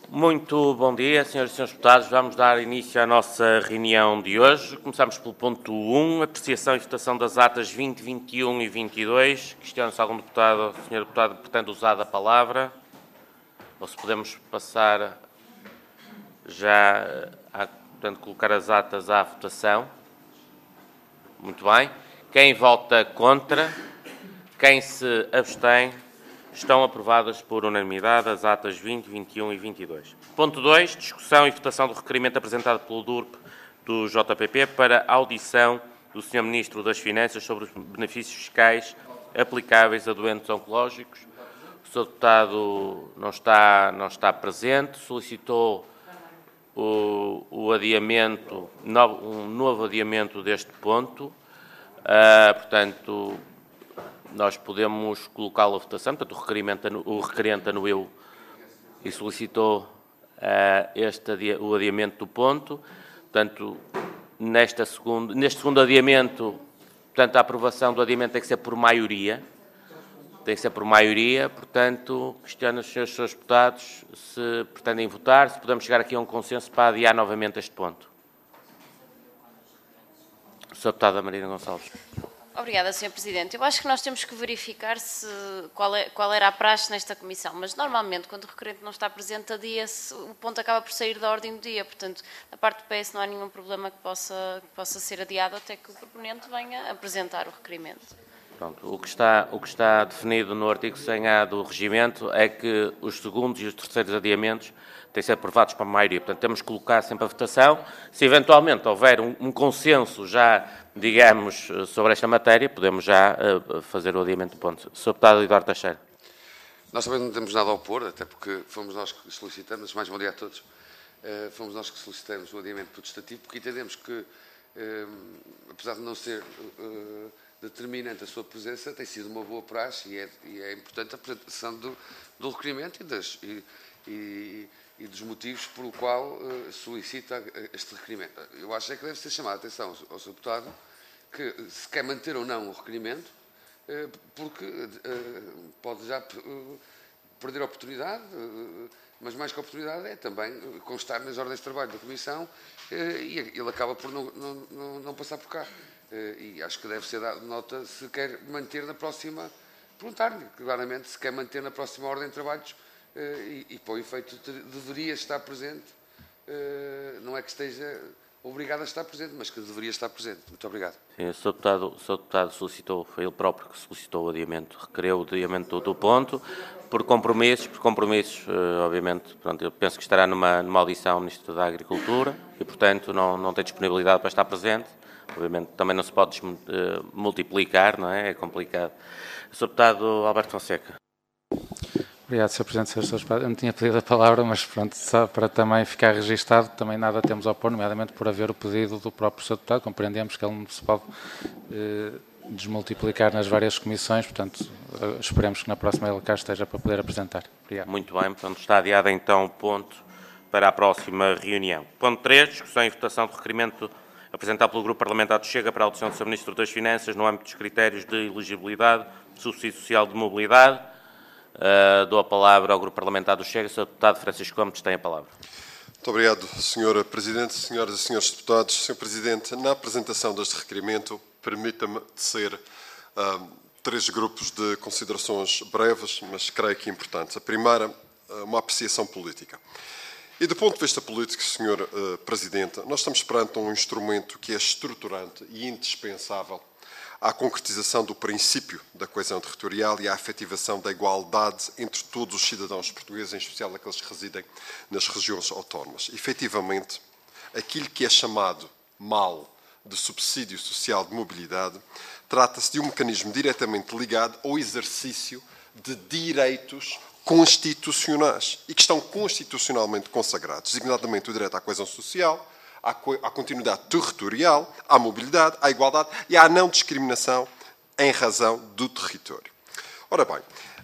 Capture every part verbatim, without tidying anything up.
Muito bom dia, senhoras e senhores deputados. Vamos dar início à nossa reunião de hoje. Começamos pelo ponto um, apreciação e votação das atas vinte, vinte e um e vinte e dois. Questiono se algum deputado, senhor deputado, pretende usar a palavra, ou se podemos passar já a portanto, colocar as atas à votação. Muito bem. Quem vota contra? Quem se abstém? Estão aprovadas por unanimidade as atas vinte, vinte e um e vinte e dois. Ponto dois. Discussão e votação do requerimento apresentado pelo D U R P do J P P para a audição do senhor Ministro das Finanças sobre os benefícios fiscais aplicáveis a doentes oncológicos. O senhor Deputado não está, não está presente, solicitou o, o adiamento, um novo adiamento deste ponto. Uh, portanto, nós podemos colocá-lo à votação. Portanto, o requerimento, o requerente anuiu e solicitou uh, este adia, o adiamento do ponto. Portanto, nesta segunda, neste segundo adiamento, portanto, a aprovação do adiamento tem que ser por maioria. Tem que ser por maioria. Portanto, questiono os senhores, senhores deputados se pretendem votar, se podemos chegar aqui a um consenso para adiar novamente este ponto. senhora Deputada Marina Gonçalves. Obrigada, senhor Presidente. Eu acho que nós temos que verificar se, qual, é, qual era a praxe nesta comissão, mas normalmente, quando o requerente não está presente, adia-se, o ponto acaba por sair da ordem do dia. Portanto, da parte do P S não há nenhum problema que possa, que possa ser adiado até que o proponente venha apresentar o requerimento. Pronto, o que está, o que está definido no artigo cem A do regimento é que os segundos e os terceiros adiamentos têm de ser aprovados para a maioria. Portanto, temos que colocar sempre a votação. Se eventualmente houver um, um consenso já, digamos, sobre esta matéria, podemos já uh, fazer o adiamento do ponto. senhor Deputado Eduardo Teixeira. Nós também não temos nada a opor, até porque fomos nós que solicitamos, mais bom dia a todos, uh, fomos nós que solicitamos o adiamento protestativo, porque entendemos que, uh, apesar de não ser uh, determinante a sua presença, tem sido uma boa praxe e é, e é importante a apresentação do, do requerimento e, das, e, e, e dos motivos pelo qual uh, solicita este requerimento. Eu acho é que deve ser chamada a atenção ao, ao senhor Deputado que se quer manter ou não o requerimento, uh, porque uh, pode já uh, perder a oportunidade, uh, mas mais que a oportunidade é também constar nas ordens de trabalho da Comissão uh, e ele acaba por não, não, não, não passar por cá. Uh, e acho que deve ser dado nota se quer manter na próxima, perguntar-lhe claramente se quer manter na próxima ordem de trabalhos uh, e, e para o efeito ter, deveria estar presente, uh, não é que esteja obrigado a estar presente, mas que deveria estar presente. Muito obrigado. Sim, o senhor Deputado, o senhor Deputado solicitou, foi ele próprio que solicitou o adiamento, requereu o adiamento do, do ponto, por compromissos, por compromissos, uh, obviamente, pronto, eu penso que estará numa, numa audição ao Ministro da Agricultura e, portanto, não, não tem disponibilidade para estar presente. Obviamente, também não se pode uh, multiplicar, não é? É complicado. senhor Deputado Alberto Fonseca. Obrigado, senhor Presidente. senhores Deputados. Eu não tinha pedido a palavra, mas pronto, só para também ficar registado, também nada temos a opor, nomeadamente por haver o pedido do próprio senhor Deputado. Compreendemos que ele não se pode eh, desmultiplicar nas várias comissões, portanto, eh, esperemos que na próxima ele cá esteja para poder apresentar. Obrigado. Muito bem, portanto, está adiado então o ponto para a próxima reunião. Ponto três, discussão e votação do requerimento apresentado pelo Grupo Parlamentar do Chega para a audição do senhor Ministro das Finanças no âmbito dos critérios de elegibilidade, subsídio social de mobilidade. Uh, dou a palavra ao Grupo Parlamentar do Chega. senhor Deputado Francisco Gomes tem a palavra. Muito obrigado, senhora Presidente, senhoras e senhores deputados. senhor Presidente, na apresentação deste requerimento, permita-me tecer uh, três grupos de considerações breves, mas creio que importantes. A primeira, uh, uma apreciação política. E do ponto de vista político, senhor uh, Presidente, nós estamos perante um instrumento que é estruturante e indispensável à concretização do princípio da coesão territorial e à efetivação da igualdade entre todos os cidadãos portugueses, em especial aqueles que residem nas regiões autónomas. Efetivamente, aquilo que é chamado mal de subsídio social de mobilidade trata-se de um mecanismo diretamente ligado ao exercício de direitos constitucionais e que estão constitucionalmente consagrados, designadamente o direito à coesão social, à, co à continuidade territorial, à mobilidade, à igualdade e à não discriminação em razão do território. Ora bem,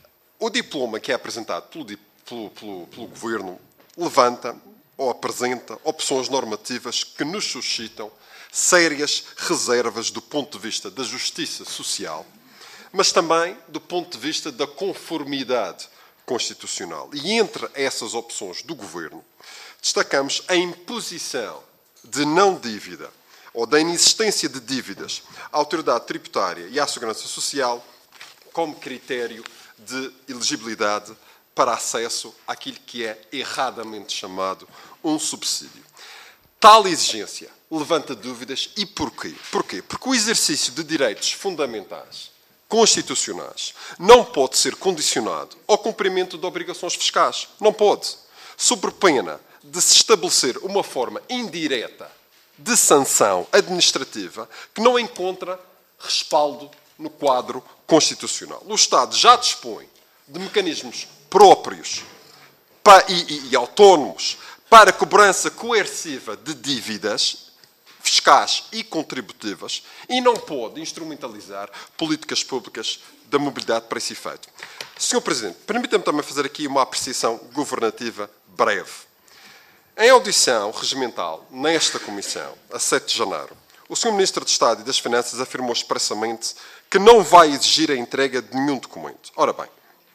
o diploma que é apresentado pelo, pelo, pelo, pelo Governo levanta ou apresenta opções normativas que nos suscitam sérias reservas do ponto de vista da justiça social, mas também do ponto de vista da conformidade constitucional. E entre essas opções do Governo, destacamos a imposição de não dívida ou da inexistência de dívidas à autoridade tributária e à segurança social como critério de elegibilidade para acesso àquilo que é erradamente chamado um subsídio. Tal exigência levanta dúvidas e porquê? Porquê? Porque o exercício de direitos fundamentais, constitucionais, não pode ser condicionado ao cumprimento de obrigações fiscais. Não pode. Sob pena de se estabelecer uma forma indireta de sanção administrativa que não encontra respaldo no quadro constitucional. O Estado já dispõe de mecanismos próprios e, e, e autónomos para a cobrança coerciva de dívidas fiscais e contributivas e não pode instrumentalizar políticas públicas da mobilidade para esse efeito. senhor Presidente, permita-me também fazer aqui uma apreciação governativa breve. Em audição regimental, nesta Comissão, a sete de janeiro, o senhor Ministro de Estado e das Finanças afirmou expressamente que não vai exigir a entrega de nenhum documento. Ora bem,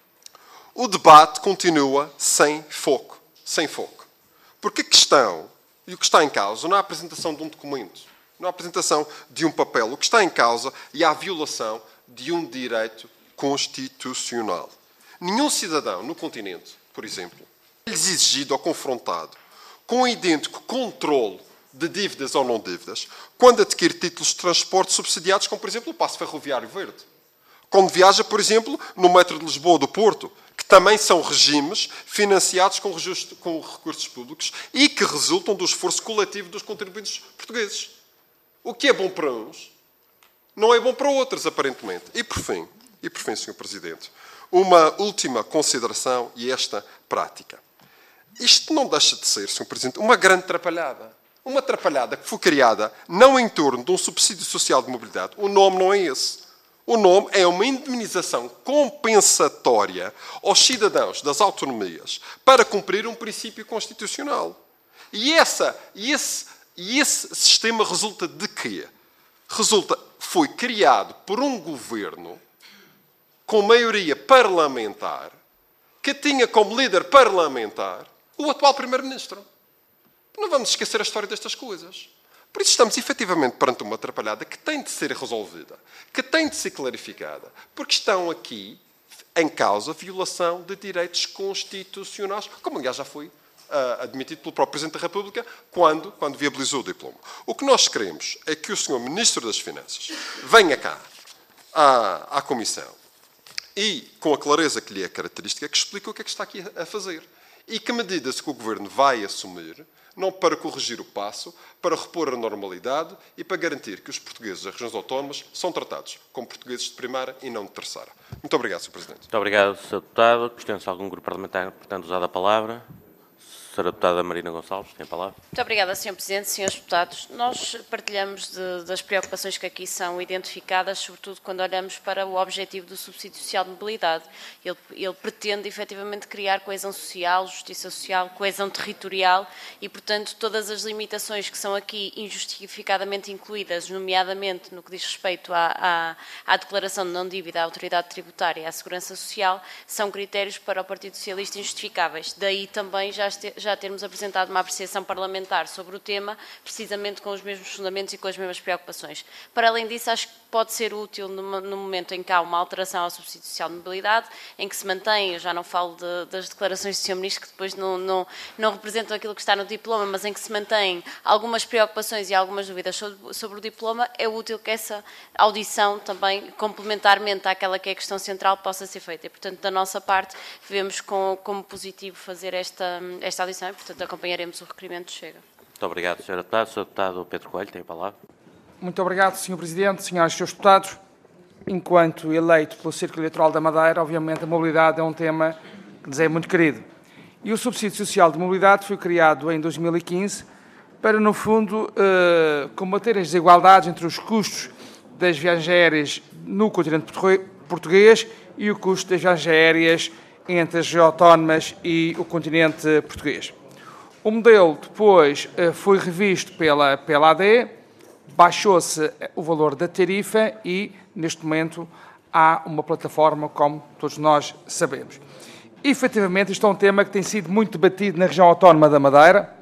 o debate continua sem foco. Sem foco. Porque a questão e o que está em causa não é a apresentação de um documento, não é a apresentação de um papel. O que está em causa é a violação de um direito constitucional. Nenhum cidadão no continente, por exemplo, é exigido ou confrontado com um idêntico controle de dívidas ou não dívidas quando adquire títulos de transporte subsidiados, como, por exemplo, o passe ferroviário verde. Quando viaja, por exemplo, no metro de Lisboa ou do Porto, que também são regimes financiados com recursos públicos e que resultam do esforço coletivo dos contribuintes portugueses. O que é bom para uns não é bom para outros, aparentemente. E por fim, e por fim, senhor Presidente, uma última consideração e esta prática. Isto não deixa de ser, senhor Presidente, uma grande atrapalhada. Uma atrapalhada que foi criada não em torno de um subsídio social de mobilidade. O nome não é esse. O nome é uma indemnização compensatória aos cidadãos das autonomias para cumprir um princípio constitucional. E, essa, e, esse, e esse sistema resulta de quê? Resulta, foi criado por um governo com maioria parlamentar que tinha como líder parlamentar o atual primeiro-ministro. Não vamos esquecer a história destas coisas. Por isso estamos efetivamente perante uma atrapalhada que tem de ser resolvida, que tem de ser clarificada, porque estão aqui em causa violação de direitos constitucionais, como aliás já foi uh, admitido pelo próprio Presidente da República quando, quando viabilizou o diploma. O que nós queremos é que o senhor Ministro das Finanças venha cá à, à Comissão e, com a clareza que lhe é característica, que explique o que é que está aqui a fazer e que medidas que o Governo vai assumir, não para corrigir o passo, para repor a normalidade e para garantir que os portugueses das regiões autónomas são tratados como portugueses de primeira e não de terceira. Muito obrigado, senhor Presidente. Muito obrigado, senhor Deputado. Questões algum grupo parlamentar, portanto, usado a palavra? senhora Deputada Marina Gonçalves, tem a palavra. Muito obrigada, senhor Presidente. senhores Deputados, nós partilhamos de, das preocupações que aqui são identificadas, sobretudo quando olhamos para o objetivo do subsídio social de mobilidade. Ele, ele pretende, efetivamente, criar coesão social, justiça social, coesão territorial e, portanto, todas as limitações que são aqui injustificadamente incluídas, nomeadamente no que diz respeito à, à, à declaração de não-dívida à autoridade tributária e à segurança social, são critérios para o Partido Socialista injustificáveis. Daí também já este, já termos apresentado uma apreciação parlamentar sobre o tema, precisamente com os mesmos fundamentos e com as mesmas preocupações. Para além disso, acho que pode ser útil no, no momento em que há uma alteração ao subsídio social de mobilidade, em que se mantém, eu já não falo de, das declarações do senhor Ministro, que depois não, não, não representam aquilo que está no diploma, mas em que se mantém algumas preocupações e algumas dúvidas sobre, sobre o diploma, é útil que essa audição também, complementarmente àquela que é a questão central, possa ser feita. E, portanto, da nossa parte, vemos com, como positivo fazer esta, esta audição e, portanto, acompanharemos o requerimento do Chega. Muito obrigado, senhor Deputado. senhor Deputado Pedro Coelho, tem a palavra. Muito obrigado, senhor Presidente, senhoras e senhores deputados. Enquanto eleito pelo Círculo Eleitoral da Madeira, obviamente a mobilidade é um tema que nos é muito querido. E o subsídio social de mobilidade foi criado em dois mil e quinze para, no fundo, eh, combater as desigualdades entre os custos das viagens aéreas no continente português e o custo das viagens aéreas entre as regiões autónomas e o continente português. O modelo depois eh, foi revisto pela, pela A D E, baixou-se o valor da tarifa e, neste momento, há uma plataforma, como todos nós sabemos. efetivamente, isto é um tema que tem sido muito debatido na região autónoma da Madeira.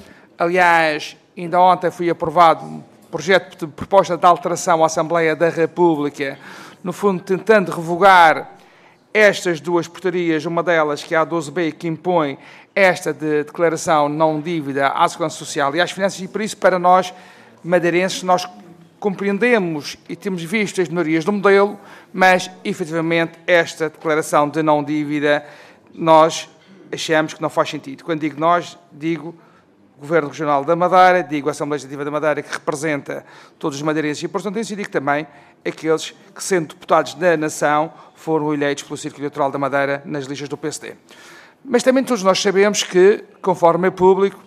Aliás, ainda ontem foi aprovado um projeto de proposta de alteração à Assembleia da República, no fundo tentando revogar estas duas portarias, uma delas que é a doze B, que impõe esta de declaração não dívida à Segurança Social e às finanças, e por isso, para nós, madeirenses, nós compreendemos e temos visto as melhorias do modelo, mas, efetivamente, esta declaração de não dívida, nós achamos que não faz sentido. Quando digo nós, digo o Governo Regional da Madeira, digo a Assembleia Legislativa da Madeira, que representa todos os madeirenses e, portanto, e digo também aqueles que, sendo deputados da nação, foram eleitos pelo Círculo Eleitoral da Madeira nas listas do P S D. Mas também todos nós sabemos que, conforme é público,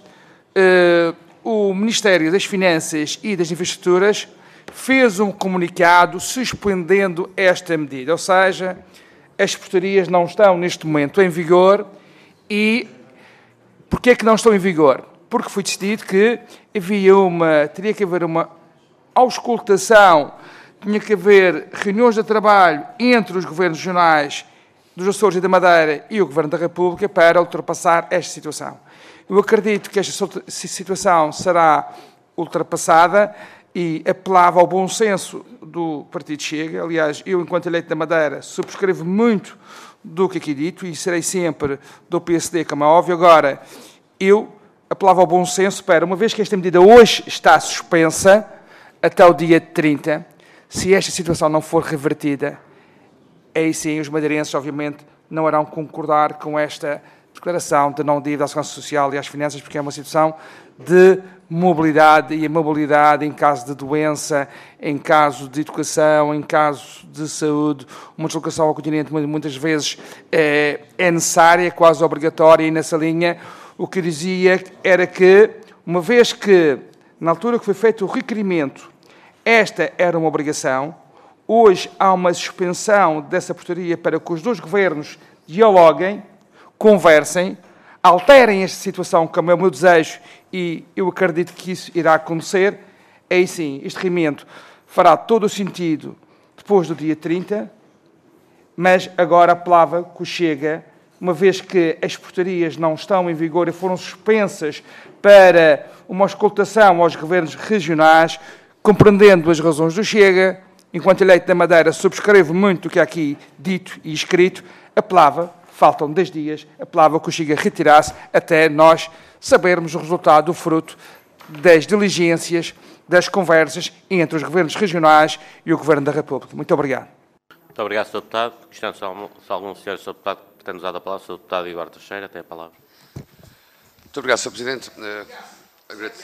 eh, o Ministério das Finanças e das Infraestruturas fez um comunicado suspendendo esta medida, ou seja, as portarias não estão neste momento em vigor. E porquê é que não estão em vigor? Porque foi decidido que havia uma, teria que haver uma auscultação, tinha que haver reuniões de trabalho entre os governos regionais dos Açores e da Madeira e o Governo da República para ultrapassar esta situação. Eu acredito que esta situação será ultrapassada e apelava ao bom senso do Partido Chega. Aliás, eu, enquanto eleito da Madeira, subscrevo muito do que aqui dito e serei sempre do P S D, como é óbvio. Agora, eu apelava ao bom senso para, uma vez que esta medida hoje está suspensa até o dia trinta, se esta situação não for revertida, aí sim os madeirenses, obviamente, não irão concordar com esta declaração de não dívida à Segurança Social e às finanças, porque é uma situação de mobilidade, e a mobilidade em caso de doença, em caso de educação, em caso de saúde, uma deslocação ao continente muitas vezes é, é necessária, é quase obrigatória, e nessa linha o que eu dizia era que, uma vez que, na altura que foi feito o requerimento, esta era uma obrigação, hoje há uma suspensão dessa portaria para que os dois governos dialoguem, conversem, alterem esta situação, como é o meu desejo, e eu acredito que isso irá acontecer. Aí sim, este requerimento fará todo o sentido depois do dia trinta, mas agora apelava que o Chega, uma vez que as portarias não estão em vigor e foram suspensas para uma auscultação aos governos regionais, compreendendo as razões do Chega, enquanto eleito da Madeira, subscrevo muito o que é aqui dito e escrito, apelava, faltam dez dias, apelava que o Chega retirasse até nós sabermos o resultado, o fruto das diligências, das conversas entre os governos regionais e o Governo da República. Muito obrigado. Muito obrigado, senhor Deputado. Questiono se algum, se algum senhor, senhor Deputado, pretende usar a palavra, senhor Deputado Eduardo Teixeira, tem a palavra. Muito obrigado, senhor Presidente. Uh, agradeço.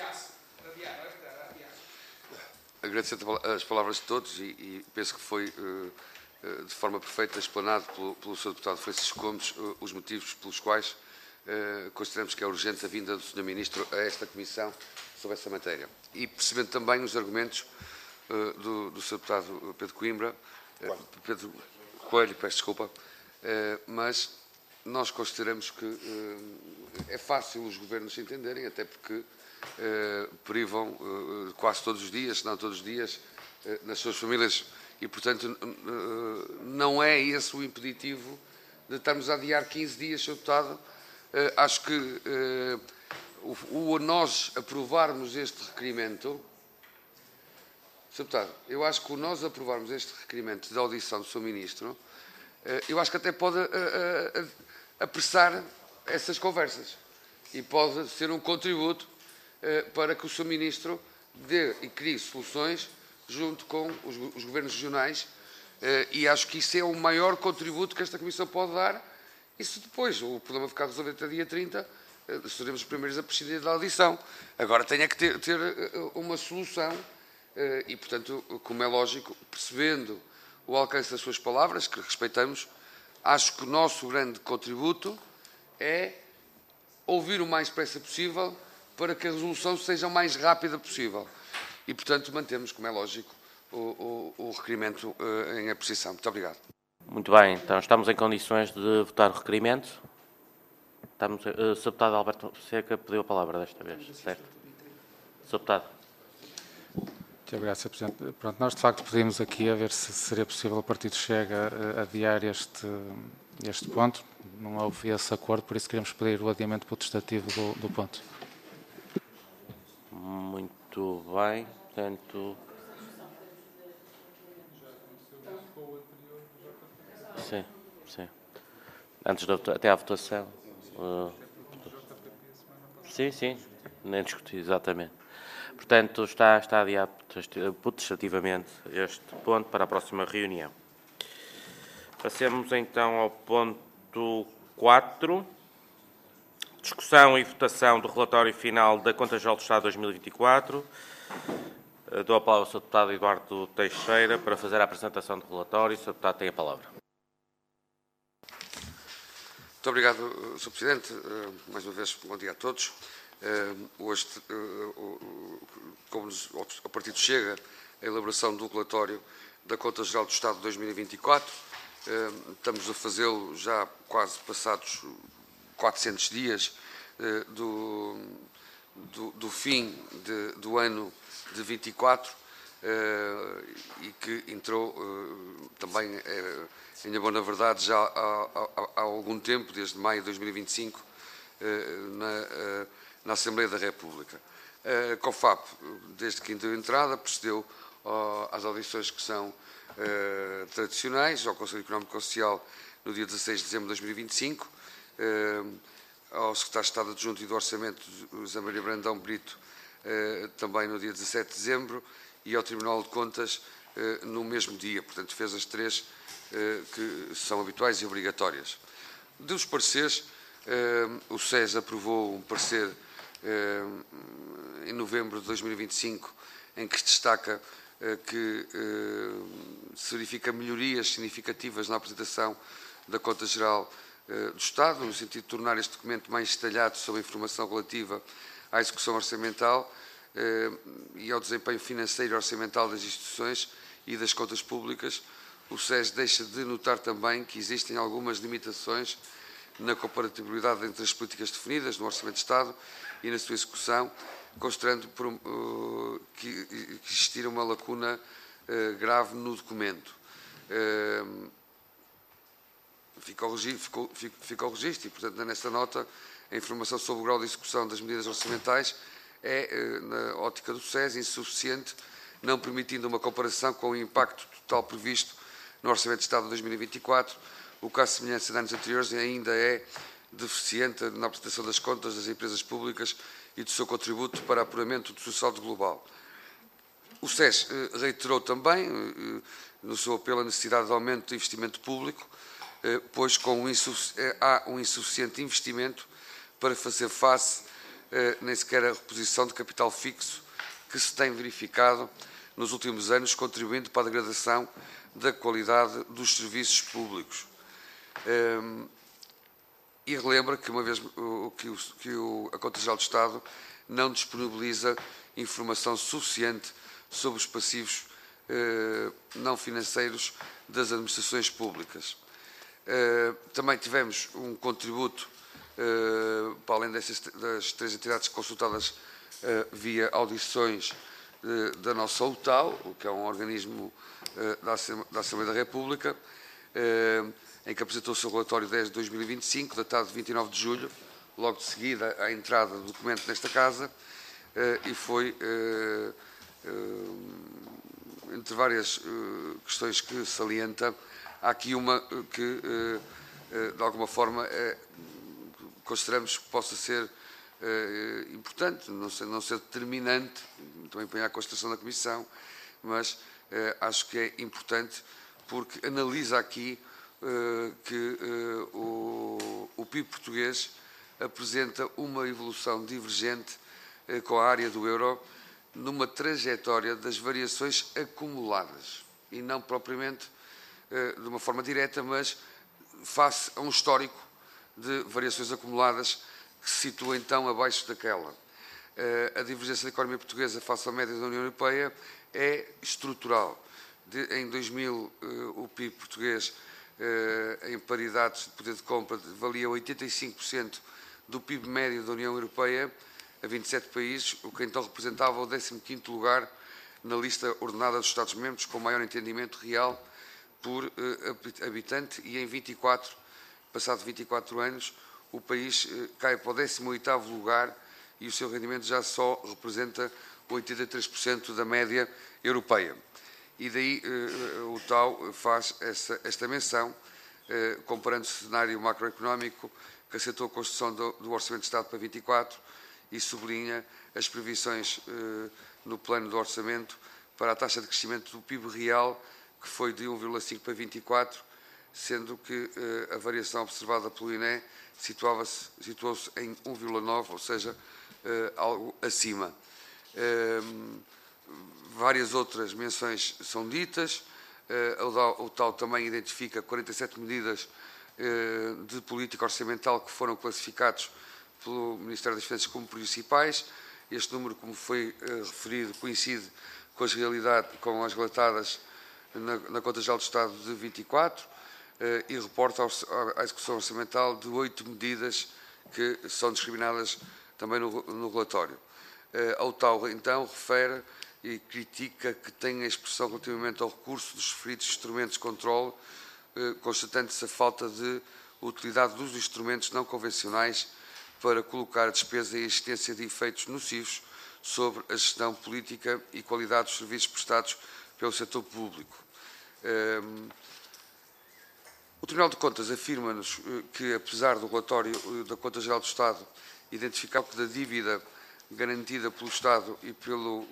Agradecer as palavras de todos e, e penso que foi, uh, uh, de forma perfeita, explanado pelo, pelo senhor Deputado Francisco Gomes uh, os motivos pelos quais uh, consideramos que é urgente a vinda do senhor Ministro a esta Comissão sobre essa matéria. E percebendo também os argumentos uh, do, do senhor Deputado Pedro Coimbra, uh, Pedro Coelho, peço desculpa, uh, mas nós consideramos que uh, é fácil os governos se entenderem, até porque Uh, privam uh, quase todos os dias, se não todos os dias, uh, nas suas famílias e, portanto, uh, não é esse o impeditivo de estarmos a adiar quinze dias, senhor Deputado. Uh, acho que uh, o, o nós aprovarmos este requerimento, senhor Deputado, eu acho que o nós aprovarmos este requerimento de audição do senhor Ministro, uh, eu acho que até pode uh, uh, apressar essas conversas e pode ser um contributo para que o senhor Ministro dê e crie soluções junto com os, os governos regionais, e acho que isso é o maior contributo que esta Comissão pode dar, e se depois o problema ficar resolvido até dia trinta, seremos os primeiros a prescindir da audição. Agora tem é que ter, ter uma solução, e portanto, como é lógico, percebendo o alcance das suas palavras, que respeitamos, acho que o nosso grande contributo é ouvir o mais depressa possível para que a resolução seja o mais rápida possível. E, portanto, mantemos, como é lógico, o, o, o requerimento uh, em apreciação. Muito obrigado. Muito bem, então estamos em condições de votar o requerimento. Estamos, uh, o senhor Deputado Alberto Seca pediu a palavra desta vez, certo? senhor Deputado. Muito obrigado, senhor Presidente. Pronto, nós, de facto, pedimos aqui a ver se seria possível o Partido Chega uh, adiar este, este ponto. não houve esse acordo, por isso queremos pedir o adiamento potestativo do, do ponto. Muito bem, portanto... Sim, sim. Antes da, até à votação. Uh, sim, sim, nem discuti, exatamente. Portanto, está, está adiado potestativamente este ponto para a próxima reunião. Passemos então ao ponto quatro. Discussão e votação do relatório final da Conta Geral do Estado dois mil e vinte e quatro. Dou a palavra ao senhor Deputado Eduardo Teixeira para fazer a apresentação do relatório. O senhor Deputado tem a palavra. Muito obrigado, senhor Presidente. Mais uma vez, bom dia a todos. Hoje, como ao Partido Chega, a elaboração do relatório da Conta Geral do Estado de dois mil e vinte e quatro. Estamos a fazê-lo já quase passados quatrocentos dias do, do, do fim de, do ano de vinte e quatro e que entrou também, em boa verdade, já há, há, há algum tempo, desde maio de dois mil e vinte e cinco, na, na Assembleia da República. A COFAP, desde que entrou entrada, procedeu às audições que são Uh, tradicionais, ao Conselho Económico e Social no dia dezasseis de dezembro de dois mil e vinte e cinco, uh, ao Secretário de Estado Adjunto e do Orçamento, José Maria Brandão Brito, uh, também no dia dezassete de dezembro, e ao Tribunal de Contas uh, no mesmo dia. Portanto, fez as três uh, que são habituais e obrigatórias. Dos pareceres, uh, o S E S aprovou um parecer uh, em novembro de dois mil e vinte e cinco, em que se destaca que eh, se verifica melhorias significativas na apresentação da Conta Geral eh, do Estado, no sentido de tornar este documento mais detalhado sobre a informação relativa à execução orçamental eh, e ao desempenho financeiro e orçamental das instituições e das contas públicas. O S E S deixa de notar também que existem algumas limitações na comparatibilidade entre as políticas definidas no Orçamento de Estado e na sua execução, considerando por, uh, que, que existir uma lacuna uh, grave no documento. Uh, fica, ao registro, ficou, fica ao registro e, portanto, nesta nota, a informação sobre o grau de execução das medidas orçamentais é, uh, na ótica do S E S, insuficiente, não permitindo uma comparação com o impacto total previsto no Orçamento de Estado de dois mil e vinte e quatro, o caso de semelhança de anos anteriores ainda é deficiente na apresentação das contas das empresas públicas e do seu contributo para apuramento do seu saldo global. O S E S eh, reiterou também, eh, no seu apelo, a necessidade de aumento do investimento público, eh, pois com um eh, há um insuficiente investimento para fazer face eh, nem sequer à reposição de capital fixo que se tem verificado nos últimos anos, contribuindo para a degradação da qualidade dos serviços públicos. Eh, E relembra que, uma vez que, o, que o, a Conta Geral do Estado não disponibiliza informação suficiente sobre os passivos eh, não financeiros das administrações públicas. Eh, também tivemos um contributo, eh, para além dessas, das três entidades consultadas eh, via audições eh, da nossa U T A L, que é um organismo eh, da, da Assembleia da República, eh, em que apresentou o seu relatório dez de dois mil e vinte e cinco, datado de vinte e nove de julho, logo de seguida à entrada do documento nesta Casa, e foi, entre várias questões que salienta, há aqui uma que, de alguma forma, consideramos que possa ser importante, não ser, não ser determinante, também põe à consideração da Comissão, mas acho que é importante porque analisa aqui que uh, o, o P I B português apresenta uma evolução divergente uh, com a área do euro numa trajetória das variações acumuladas e não propriamente uh, de uma forma direta, mas face a um histórico de variações acumuladas que se situa então abaixo daquela. Uh, a divergência da economia portuguesa face à média da União Europeia é estrutural. De, em dois mil, uh, o P I B português Uh, em paridades de poder de compra, valia oitenta e cinco por cento do P I B médio da União Europeia a vinte e sete países, o que então representava o décimo quinto lugar na lista ordenada dos Estados-membros com maior entendimento real por uh, habitante, e em vinte e quatro passado vinte e quatro anos, o país cai para o décimo oitavo lugar e o seu rendimento já só representa oitenta e três por cento da média europeia. E daí o T A U faz essa, esta menção, comparando o cenário macroeconómico que aceitou a construção do, do Orçamento de Estado para vinte e quatro e sublinha as previsões no plano do orçamento para a taxa de crescimento do P I B real, que foi de um vírgula cinco para vinte e quatro, sendo que a variação observada pelo I N E situava-se, situou-se em um vírgula nove, ou seja, algo acima. Várias outras menções são ditas. O T A U também identifica quarenta e sete medidas de política orçamental que foram classificados pelo Ministério das Finanças como principais. Este número, como foi referido, coincide com as realidades, com as relatadas na, na Conta Geral do Estado de vinte e quatro e reporta a execução orçamental de oito medidas que são discriminadas também no, no relatório. Ao T A U, então, refere e critica que tenha expressão relativamente ao recurso dos referidos instrumentos de controle, constatando-se a falta de utilidade dos instrumentos não convencionais para colocar a despesa e a existência de efeitos nocivos sobre a gestão política e qualidade dos serviços prestados pelo setor público. O Tribunal de Contas afirma-nos que, apesar do relatório da Conta Geral do Estado identificar que da dívida garantida pelo Estado e pelo,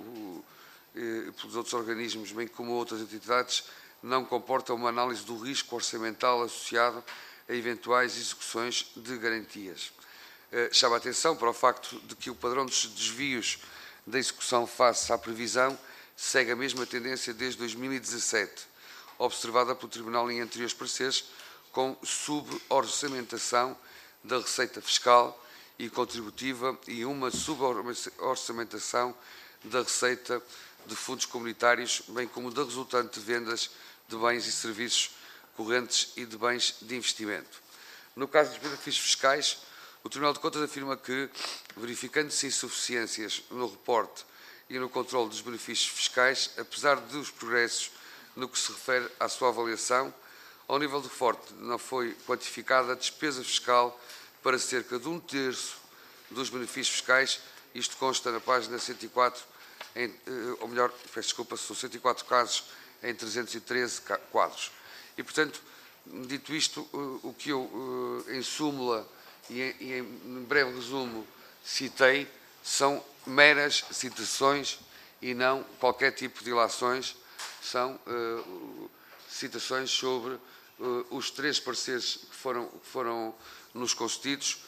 e pelos outros organismos, bem como outras entidades, não comporta uma análise do risco orçamental associado a eventuais execuções de garantias. Chama a atenção para o facto de que o padrão dos desvios da execução face à previsão segue a mesma tendência desde dois mil e dezassete, observada pelo Tribunal em anteriores pareceres, com suborçamentação da receita fiscal e contributiva e uma suborçamentação da receita de fundos comunitários, bem como da resultante de vendas de bens e serviços correntes e de bens de investimento. No caso dos benefícios fiscais, o Tribunal de Contas afirma que, verificando-se insuficiências no reporte e no controle dos benefícios fiscais, apesar dos progressos no que se refere à sua avaliação, ao nível do forte não foi quantificada a despesa fiscal para cerca de um terço dos benefícios fiscais. Isto consta na página cento e quatro, em, ou melhor, peço desculpa, são cento e quatro casos em trezentos e treze quadros. E, portanto, dito isto, o que eu, em súmula e em breve resumo, citei, são meras citações e não qualquer tipo de ilações, são uh, citações sobre uh, os três pareceres que foram, que foram nos concedidos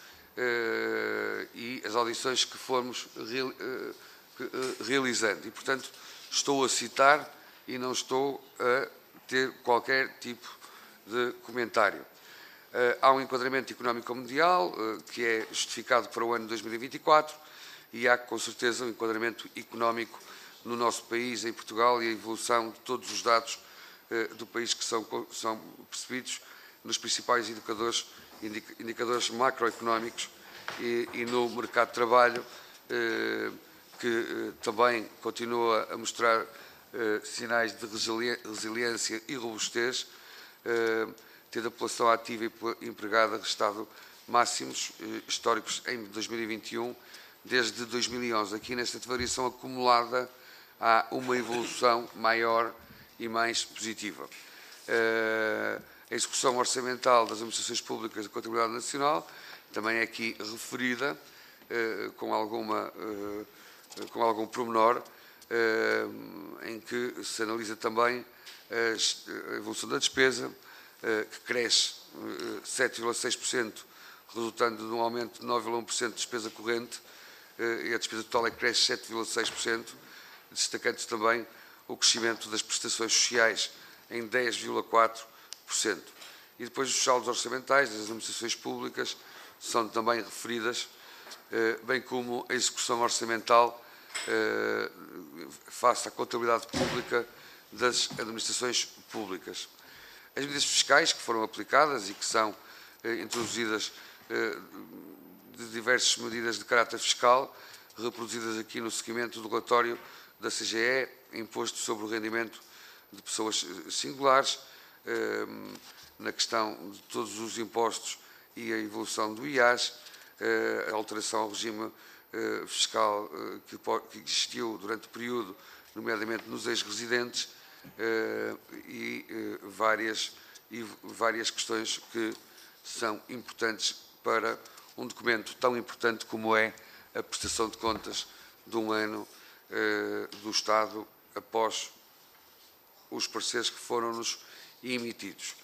uh, e as audições que fomos real, uh, uh, realizando. E, portanto, estou a citar e não estou a ter qualquer tipo de comentário. Uh, há um enquadramento económico mundial uh, que é justificado para o ano dois mil e vinte e quatro e há, com certeza, um enquadramento económico no nosso país, em Portugal, e a evolução de todos os dados uh, do país que são, são percebidos nos principais indicadores, indicadores macroeconómicos e, e no mercado de trabalho, uh, que uh, também continua a mostrar uh, sinais de resiliência e robustez, uh, tendo a população ativa e empregada registrado máximos eh, históricos em dois mil e vinte e um, desde dois mil e onze. Aqui, nesta variação acumulada, há uma evolução maior e mais positiva. Uh, a execução orçamental das administrações públicas da Contabilidade Nacional também é aqui referida, uh, com, alguma, uh, com algum pormenor, uh, em que se analisa também a evolução da despesa, que cresce sete vírgula seis por cento, resultando de um aumento de nove vírgula um por cento de despesa corrente, e a despesa total é que cresce sete vírgula seis por cento, destacando-se também o crescimento das prestações sociais em dez vírgula quatro por cento. E depois os saldos orçamentais das administrações públicas são também referidas, bem como a execução orçamental face à contabilidade pública das administrações públicas. As medidas fiscais que foram aplicadas e que são eh, introduzidas eh, de diversas medidas de caráter fiscal, reproduzidas aqui no seguimento do relatório da C G E, imposto sobre o rendimento de pessoas singulares, eh, na questão de todos os impostos e a evolução do I A S, a alteração ao regime fiscal que existiu durante o período, nomeadamente nos ex-residentes, e várias, e várias questões que são importantes para um documento tão importante como é a prestação de contas de um ano do Estado após os pareceres que foram-nos emitidos.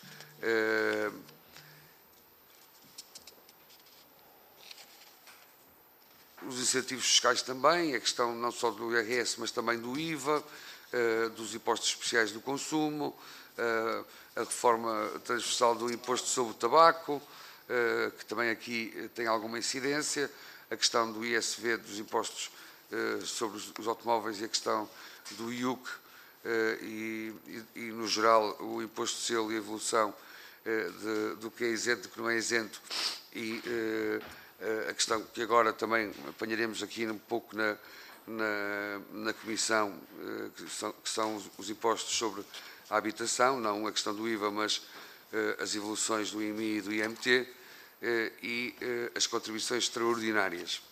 Os incentivos fiscais também, a questão não só do I R S, mas também do I V A, dos impostos especiais do consumo, a reforma transversal do imposto sobre o tabaco, que também aqui tem alguma incidência, a questão do I S V, dos impostos sobre os automóveis, e a questão do I U C e, e, e no geral, o imposto de selo e a evolução de, do que é isento e do que não é isento, e a questão que agora também apanharemos aqui um pouco na, na, na Comissão, que são, que são os, os impostos sobre a habitação, não a questão do I V A, mas as evoluções do I M I e do I M T, e as contribuições extraordinárias.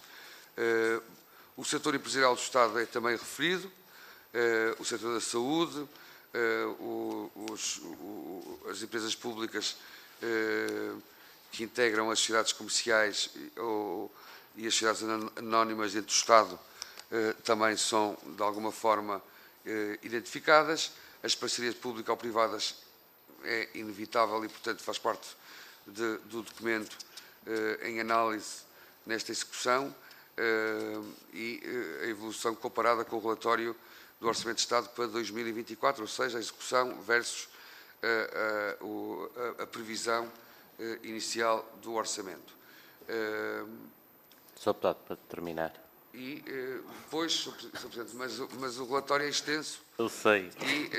O setor empresarial do Estado é também referido, o setor da saúde, os, as empresas públicas que integram as sociedades comerciais ou, e as sociedades anónimas dentro do Estado também são, de alguma forma, identificadas. As parcerias público-privadas é inevitável e, portanto, faz parte de, do documento em análise nesta execução, e a evolução comparada com o relatório do Orçamento de Estado para dois mil e vinte e quatro, ou seja, a execução versus a, a, a previsão inicial do orçamento. senhor Deputado, para terminar. E depois, senhor Presidente, mas, mas o relatório é extenso. Eu sei. E,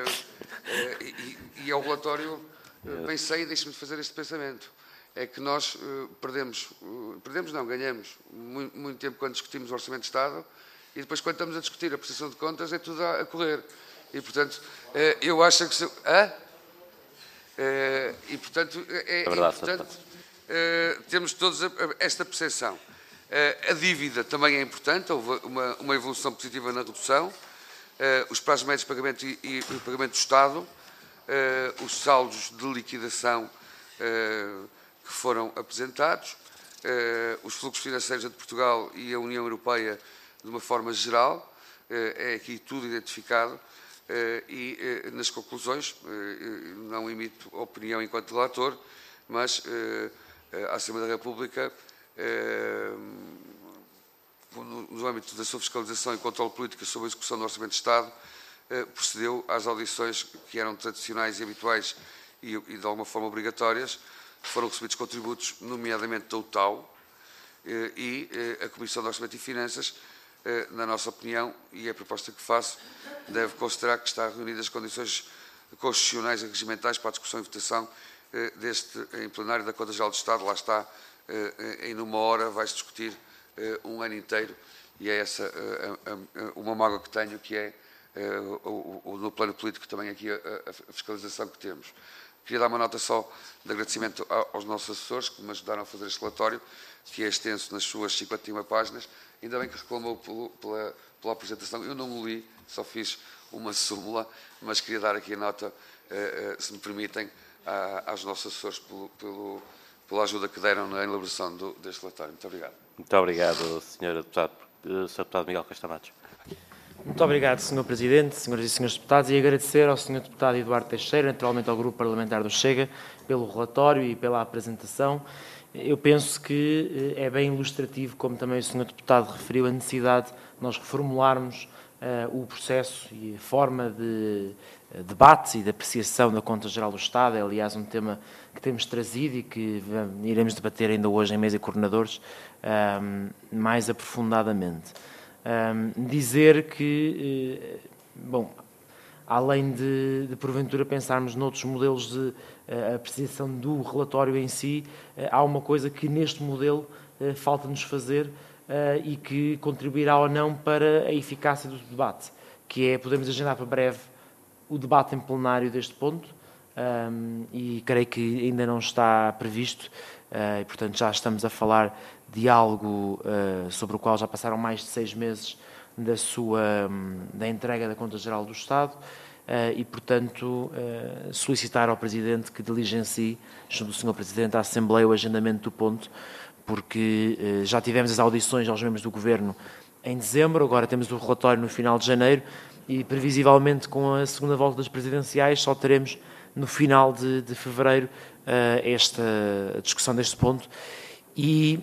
e, e, e ao relatório pensei, deixe-me fazer este pensamento, é que nós perdemos, perdemos não, ganhamos muito, muito tempo quando discutimos o Orçamento de Estado, e depois quando estamos a discutir a prestação de contas é tudo a, a correr. E, portanto, eu acho que... Se, hã? Uh, e, portanto, é, é verdade, importante uh, termos todos a, a, esta percepção. Uh, a dívida também é importante, houve uma, uma evolução positiva na redução, uh, os prazos médios de pagamento e, e o pagamento do Estado, uh, os saldos de liquidação uh, que foram apresentados, uh, os fluxos financeiros entre Portugal e a União Europeia de uma forma geral, uh, é aqui tudo identificado. Uh, e uh, nas conclusões, uh, não emito opinião enquanto relator, mas uh, a Assembleia da República, uh, no, no âmbito da sua fiscalização e controle político sobre a execução do Orçamento de Estado, uh, procedeu às audições que eram tradicionais e habituais e, e de alguma forma obrigatórias. Foram recebidos contributos, nomeadamente da U T A U, uh, e uh, a Comissão de Orçamento e Finanças, na nossa opinião, e é a proposta que faço, deve considerar que está reunidas as condições constitucionais e regimentais para a discussão e votação deste, em plenário da Conta Geral do Estado. Lá está, em uma hora vai-se discutir um ano inteiro, e é essa uma mágoa que tenho, que é, no plano político, também aqui a fiscalização que temos. Queria dar uma nota só de agradecimento aos nossos assessores que me ajudaram a fazer este relatório, que é extenso nas suas cinquenta e uma páginas. Ainda bem que reclamou pelo, pela, pela apresentação. Eu não o li, só fiz uma súmula, mas queria dar aqui a nota, eh, se me permitem, a, aos nossos assessores pelo, pelo, pela ajuda que deram na elaboração do, deste relatório. Muito obrigado. Muito obrigado, senhor Deputado, senhor Deputado Miguel Costa Matos. Muito obrigado, senhor Presidente, senhoras e senhores Deputados, e agradecer ao senhor Deputado Eduardo Teixeira, naturalmente ao Grupo Parlamentar do Chega, pelo relatório e pela apresentação. Eu penso que é bem ilustrativo, como também o senhor Deputado referiu, a necessidade de nós reformularmos uh, o processo e a forma de uh, debate e de apreciação da Conta Geral do Estado. É, aliás, um tema que temos trazido e que um, iremos debater ainda hoje em mesa de coordenadores um, mais aprofundadamente. Um, dizer que, uh, bom, além de, de porventura pensarmos noutros modelos de uh, apreciação do relatório em si, uh, há uma coisa que neste modelo uh, falta-nos fazer uh, e que contribuirá ou não para a eficácia do debate, que é, podemos agendar para breve o debate em plenário deste ponto, um, e creio que ainda não está previsto, e, portanto, já estamos a falar de algo sobre o qual já passaram mais de seis meses da sua da entrega da Conta Geral do Estado e, portanto, solicitar ao Presidente que diligencie, junto do senhor Presidente, à Assembleia o agendamento do ponto, porque já tivemos as audições aos membros do Governo em dezembro, agora temos o relatório no final de janeiro e, previsivelmente, com a segunda volta das presidenciais, só teremos no final de, de fevereiro esta a discussão deste ponto e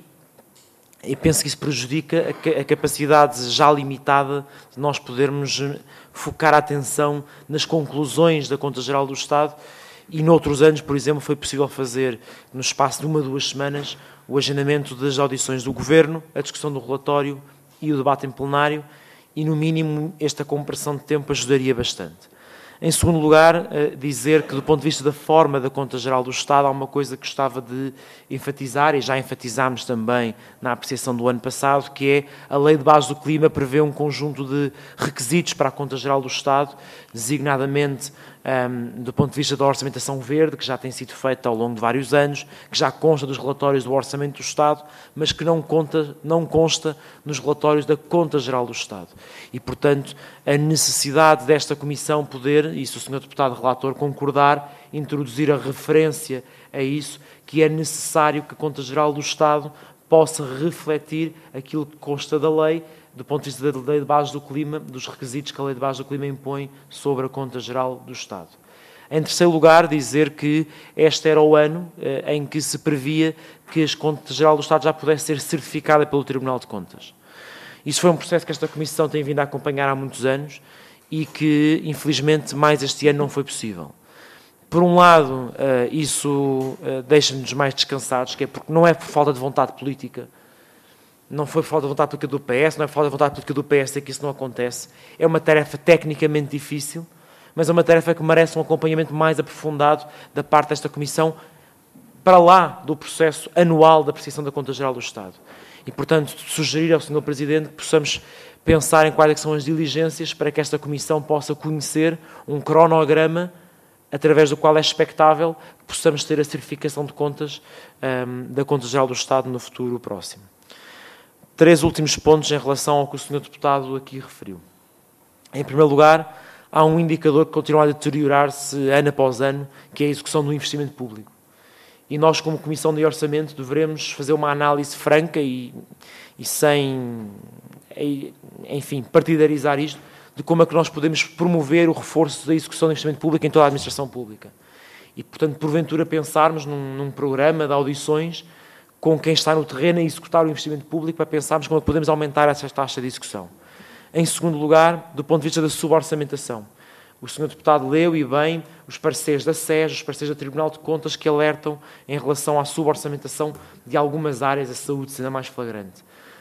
eu penso que isso prejudica a capacidade já limitada de nós podermos focar a atenção nas conclusões da Conta Geral do Estado e noutros anos, por exemplo, foi possível fazer no espaço de uma, duas semanas o agendamento das audições do Governo, a discussão do relatório e o debate em plenário e, no mínimo, esta compressão de tempo ajudaria bastante. Em segundo lugar, dizer que, do ponto de vista da forma da Conta Geral do Estado, há uma coisa que gostava de enfatizar, e já enfatizámos também na apreciação do ano passado, que é a Lei de Base do Clima prevê um conjunto de requisitos para a Conta Geral do Estado, designadamente um, do ponto de vista da orçamentação verde, que já tem sido feita ao longo de vários anos, que já consta dos relatórios do Orçamento do Estado, mas que não, conta, não consta nos relatórios da Conta Geral do Estado. E, portanto, a necessidade desta Comissão poder, e se o senhor Deputado Relator concordar, introduzir a referência a isso, que é necessário que a Conta Geral do Estado possa refletir aquilo que consta da lei, do ponto de vista da Lei de Base do Clima, dos requisitos que a Lei de Base do Clima impõe sobre a Conta Geral do Estado. Em terceiro lugar, dizer que este era o ano eh, em que se previa que a Conta Geral do Estado já pudesse ser certificada pelo Tribunal de Contas. Isso foi um processo que esta Comissão tem vindo a acompanhar há muitos anos e que, infelizmente, mais este ano não foi possível. Por um lado, uh, isso uh, deixa-nos mais descansados, que é porque não é por falta de vontade política, não foi por falta de vontade política do P S, não é por falta de vontade política do P S é que isso não acontece. É uma tarefa tecnicamente difícil, mas é uma tarefa que merece um acompanhamento mais aprofundado da parte desta Comissão, para lá do processo anual da apreciação da Conta Geral do Estado. E, portanto, sugerir ao senhor Presidente que possamos pensar em quais são as diligências para que esta Comissão possa conhecer um cronograma através do qual é expectável que possamos ter a certificação de contas um, da Conta Geral do Estado no futuro próximo. Três últimos pontos em relação ao que o senhor Deputado aqui referiu. Em primeiro lugar, há um indicador que continua a deteriorar-se ano após ano, que é a execução do investimento público. E nós, como Comissão de Orçamento, devemos fazer uma análise franca e, e sem, e, enfim, partidarizar isto, de como é que nós podemos promover o reforço da execução do investimento público em toda a administração pública. E, portanto, porventura pensarmos num, num programa de audições com quem está no terreno a executar o investimento público para pensarmos como é que podemos aumentar essa taxa de execução. Em segundo lugar, do ponto de vista da suborçamentação. O senhor Deputado leu e bem os pareceres da S E S, os pareceres do Tribunal de Contas que alertam em relação à suborçamentação de algumas áreas, a saúde sendo a mais flagrante.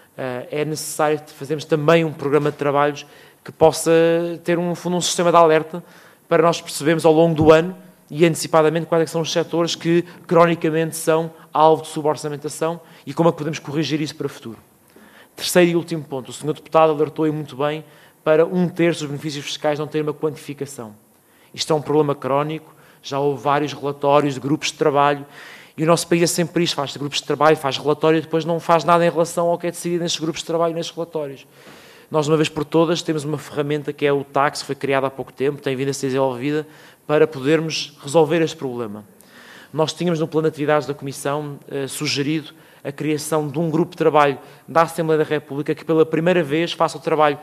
É necessário fazermos também um programa de trabalhos que possa ter, no fundo, um sistema de alerta para nós percebermos ao longo do ano e antecipadamente quais é que são os setores que, cronicamente, são alvo de suborçamentação e como é que podemos corrigir isso para o futuro. Terceiro e último ponto. O senhor Deputado alertou muito bem para um terço dos benefícios fiscais não ter uma quantificação. Isto é um problema crónico, já houve vários relatórios de grupos de trabalho e o nosso país é sempre isto, faz grupos de trabalho, faz relatório e depois não faz nada em relação ao que é decidido nestes grupos de trabalho e nestes relatórios. Nós, uma vez por todas, temos uma ferramenta que é o T A C, que foi criada há pouco tempo, tem vindo a ser desenvolvida para podermos resolver este problema. Nós tínhamos no plano de atividades da Comissão eh, sugerido a criação de um grupo de trabalho da Assembleia da República que pela primeira vez faça o trabalho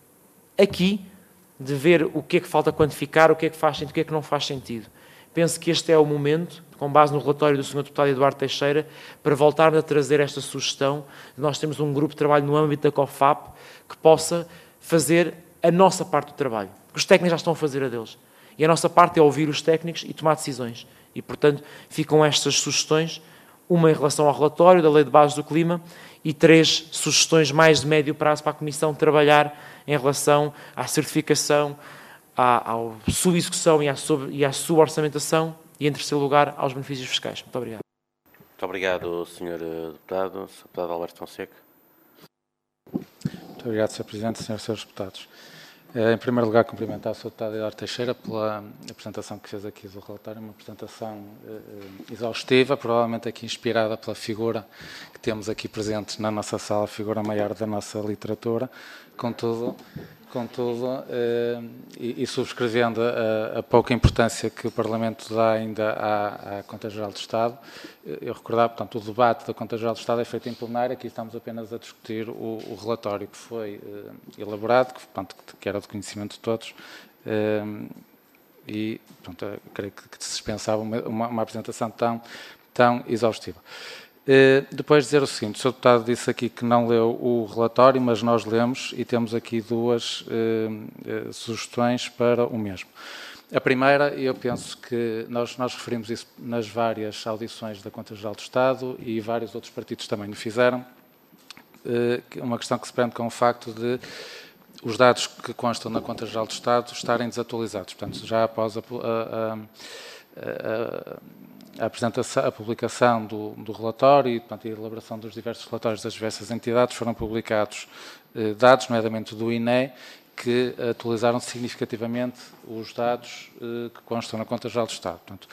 aqui de ver o que é que falta quantificar, o que é que faz sentido, o que é que não faz sentido. Penso que este é o momento, com base no relatório do senhor Deputado Eduardo Teixeira, para voltarmos a trazer esta sugestão. Nós temos um grupo de trabalho no âmbito da COFAP que possa fazer a nossa parte do trabalho. Os técnicos já estão a fazer a deles. E a nossa parte é ouvir os técnicos e tomar decisões. E, portanto, ficam estas sugestões, uma em relação ao relatório da Lei de Base do Clima e três sugestões mais de médio prazo para a Comissão trabalhar em relação à certificação, à, à subexecução e à, sub, e à suborçamentação e, em terceiro lugar, aos benefícios fiscais. Muito obrigado. Muito obrigado, senhor Deputado. senhor Deputado Alberto Fonseca. Muito obrigado, senhor Presidente, senhores e senhores deputados. Em primeiro lugar, cumprimentar o senhor Deputado Eduardo Teixeira pela apresentação que fez aqui do relatório, uma apresentação eh, exaustiva, provavelmente aqui inspirada pela figura que temos aqui presente na nossa sala, a figura maior da nossa literatura. Contudo, contudo eh, e, e subscrevendo a, a pouca importância que o Parlamento dá ainda à, à Conta Geral do Estado, eu recordar, portanto, o debate da Conta Geral do Estado é feito em plenário, aqui estamos apenas a discutir o, o relatório que foi eh, elaborado, que, portanto, que era de conhecimento de todos, eh, e, portanto, creio que, que se dispensava uma, uma, uma apresentação tão, tão exaustiva. Uh, depois de dizer o seguinte, o senhor Deputado disse aqui que não leu o relatório, mas nós lemos e temos aqui duas uh, uh, sugestões para o mesmo. A primeira, eu penso que nós, nós referimos isso nas várias audições da Conta Geral do Estado e vários outros partidos também o fizeram, uh, uma questão que se prende com o facto de os dados que constam na Conta Geral do Estado estarem desatualizados, portanto, já após a, a, a, a a apresentação, a publicação do, do relatório e, portanto, a elaboração dos diversos relatórios das diversas entidades, foram publicados eh, dados, nomeadamente do I N E, que atualizaram significativamente os dados eh, que constam na Conta Geral do Estado. Portanto,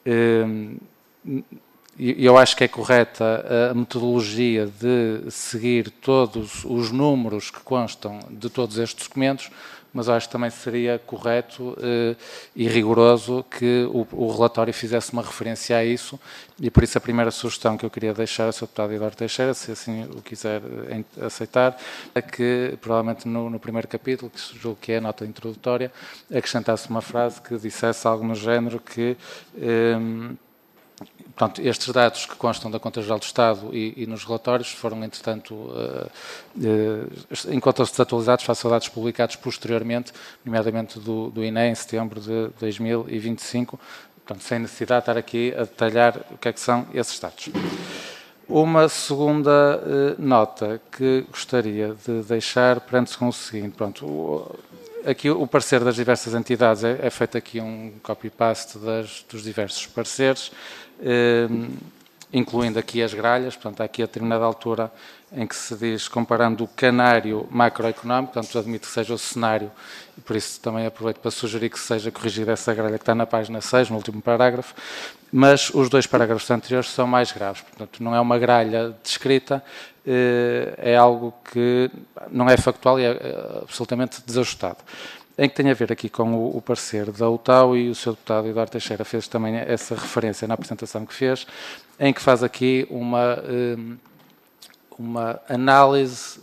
eh, eu acho que é correta a metodologia de seguir todos os números que constam de todos estes documentos, mas acho que também seria correto eh, e rigoroso que o, o relatório fizesse uma referência a isso, e por isso a primeira sugestão que eu queria deixar ao senhor Deputado Eduardo Teixeira, se assim o quiser aceitar, é que provavelmente no, no primeiro capítulo, que julgo que é a nota introdutória, acrescentasse uma frase que dissesse algo no género que... Eh, Portanto, estes dados que constam da Conta Geral do Estado e, e nos relatórios foram, entretanto, uh, uh, encontram-se desatualizados face a dados publicados posteriormente, nomeadamente do, do I N E em setembro de dois mil e vinte e cinco, portanto, sem necessidade de estar aqui a detalhar o que é que são esses dados. Uma segunda uh, nota que gostaria de deixar prende-se com o seguinte, pronto, o, aqui o parecer das diversas entidades é, é feito aqui um copy-paste dos diversos pareceres, eh, incluindo aqui as gralhas, portanto, há aqui a determinada altura em que se diz, comparando o canário macroeconómico, portanto, admito que seja o cenário, e por isso também aproveito para sugerir que seja corrigida essa gralha que está na página seis, no último parágrafo, mas os dois parágrafos anteriores são mais graves, portanto, não é uma gralha descrita, é algo que não é factual e é absolutamente desajustado. Em que tem a ver aqui com o, o parecer da U T A U, e o senhor Deputado Eduardo Teixeira fez também essa referência na apresentação que fez, em que faz aqui uma, uma análise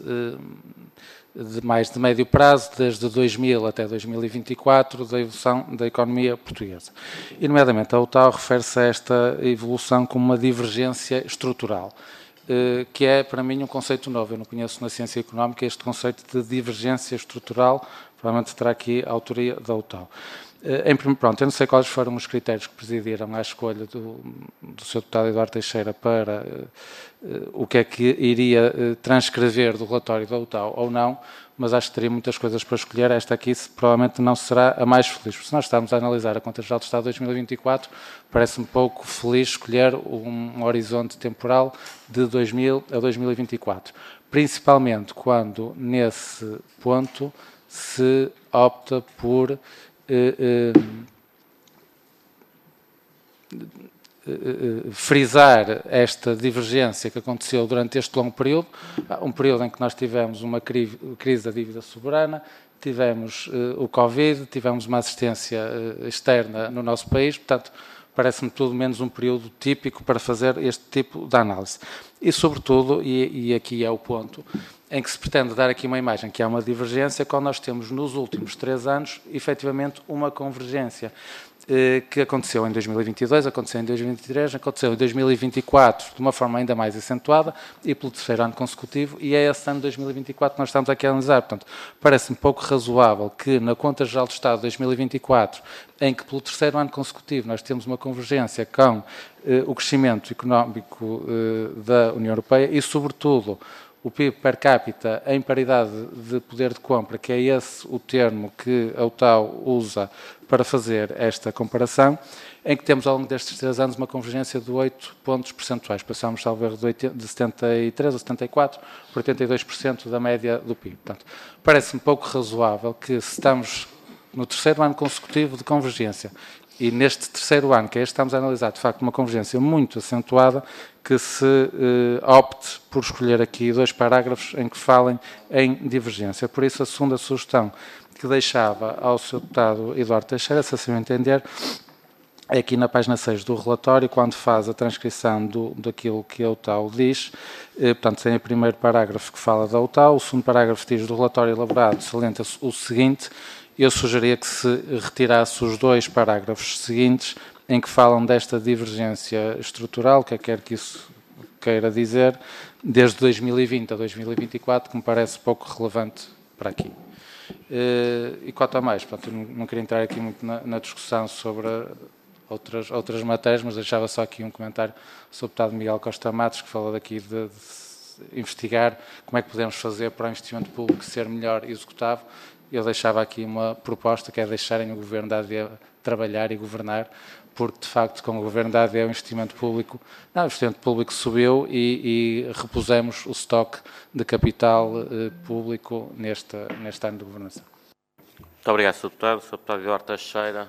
de mais de médio prazo, desde dois mil até dois mil e vinte e quatro, da evolução da economia portuguesa. E, nomeadamente, a U T A U refere-se a esta evolução como uma divergência estrutural, que é, para mim, um conceito novo. Eu não conheço na ciência económica este conceito de divergência estrutural, provavelmente terá aqui a autoria da U T A U. Em, pronto, eu não sei quais foram os critérios que presidiram à escolha do, do senhor Deputado Eduardo Teixeira para uh, o que é que iria uh, transcrever do relatório da U T A U ou não, mas acho que teria muitas coisas para escolher. Esta aqui provavelmente não será a mais feliz, porque se nós estamos a analisar a Conta Geral do Estado de dois mil e vinte e quatro, parece-me pouco feliz escolher um, um horizonte temporal de dois mil a dois mil e vinte e quatro, principalmente quando, nesse ponto, se opta por Uh, uh, uh, frisar esta divergência que aconteceu durante este longo período, um período em que nós tivemos uma cri crise da dívida soberana, tivemos uh, o Covid, tivemos uma assistência uh, externa no nosso país, portanto, parece-me tudo menos um período típico para fazer este tipo de análise. E, sobretudo, e, e aqui é o ponto, em que se pretende dar aqui uma imagem que há uma divergência, quando nós temos nos últimos três anos, efetivamente, uma convergência eh, que aconteceu em dois mil e vinte e dois, aconteceu em dois mil e vinte e três, aconteceu em dois mil e vinte e quatro de uma forma ainda mais acentuada e pelo terceiro ano consecutivo, e é esse ano de dois mil e vinte e quatro que nós estamos aqui a analisar. Portanto, parece-me pouco razoável que na Conta Geral do Estado de dois mil e vinte e quatro, em que pelo terceiro ano consecutivo nós temos uma convergência com eh, o crescimento económico eh, da União Europeia e, sobretudo, o P I B per capita em paridade de poder de compra, que é esse o termo que a UTAU usa para fazer esta comparação, em que temos ao longo destes três anos uma convergência de oito pontos percentuais. Passamos, talvez, de setenta e três a setenta e quatro por oitenta e dois por cento da média do P I B. Portanto, parece-me pouco razoável que, se estamos no terceiro ano consecutivo de convergência, e neste terceiro ano, que é este, estamos a analisar, de facto, uma convergência muito acentuada, que se eh, opte por escolher aqui dois parágrafos em que falem em divergência. Por isso, a segunda sugestão que deixava ao senhor deputado Eduardo Teixeira, se assim o entender, é aqui na página seis do relatório, quando faz a transcrição do, daquilo que a UTAU diz. Eh, portanto, tem o primeiro parágrafo que fala da UTAU, o segundo parágrafo diz do relatório elaborado, salienta-se o seguinte: eu sugeria que se retirasse os dois parágrafos seguintes em que falam desta divergência estrutural, que quer que isso queira dizer, desde dois mil e vinte a dois mil e vinte e quatro, que me parece pouco relevante para aqui. E quanto a mais, portanto, eu não queria entrar aqui muito na, na discussão sobre outras, outras matérias, mas deixava só aqui um comentário sobre o deputado Miguel Costa Matos, que falou daqui de, de investigar como é que podemos fazer para o investimento público ser melhor executado. Eu deixava aqui uma proposta, que é deixarem o Governo da A D trabalhar e governar, porque, de facto, com o Governo da A D o investimento público, não, o investimento público subiu e, e repusemos o estoque de capital eh, público neste, neste ano de governação. Muito obrigado, senhor Deputado. senhor Deputado Eduardo Teixeira.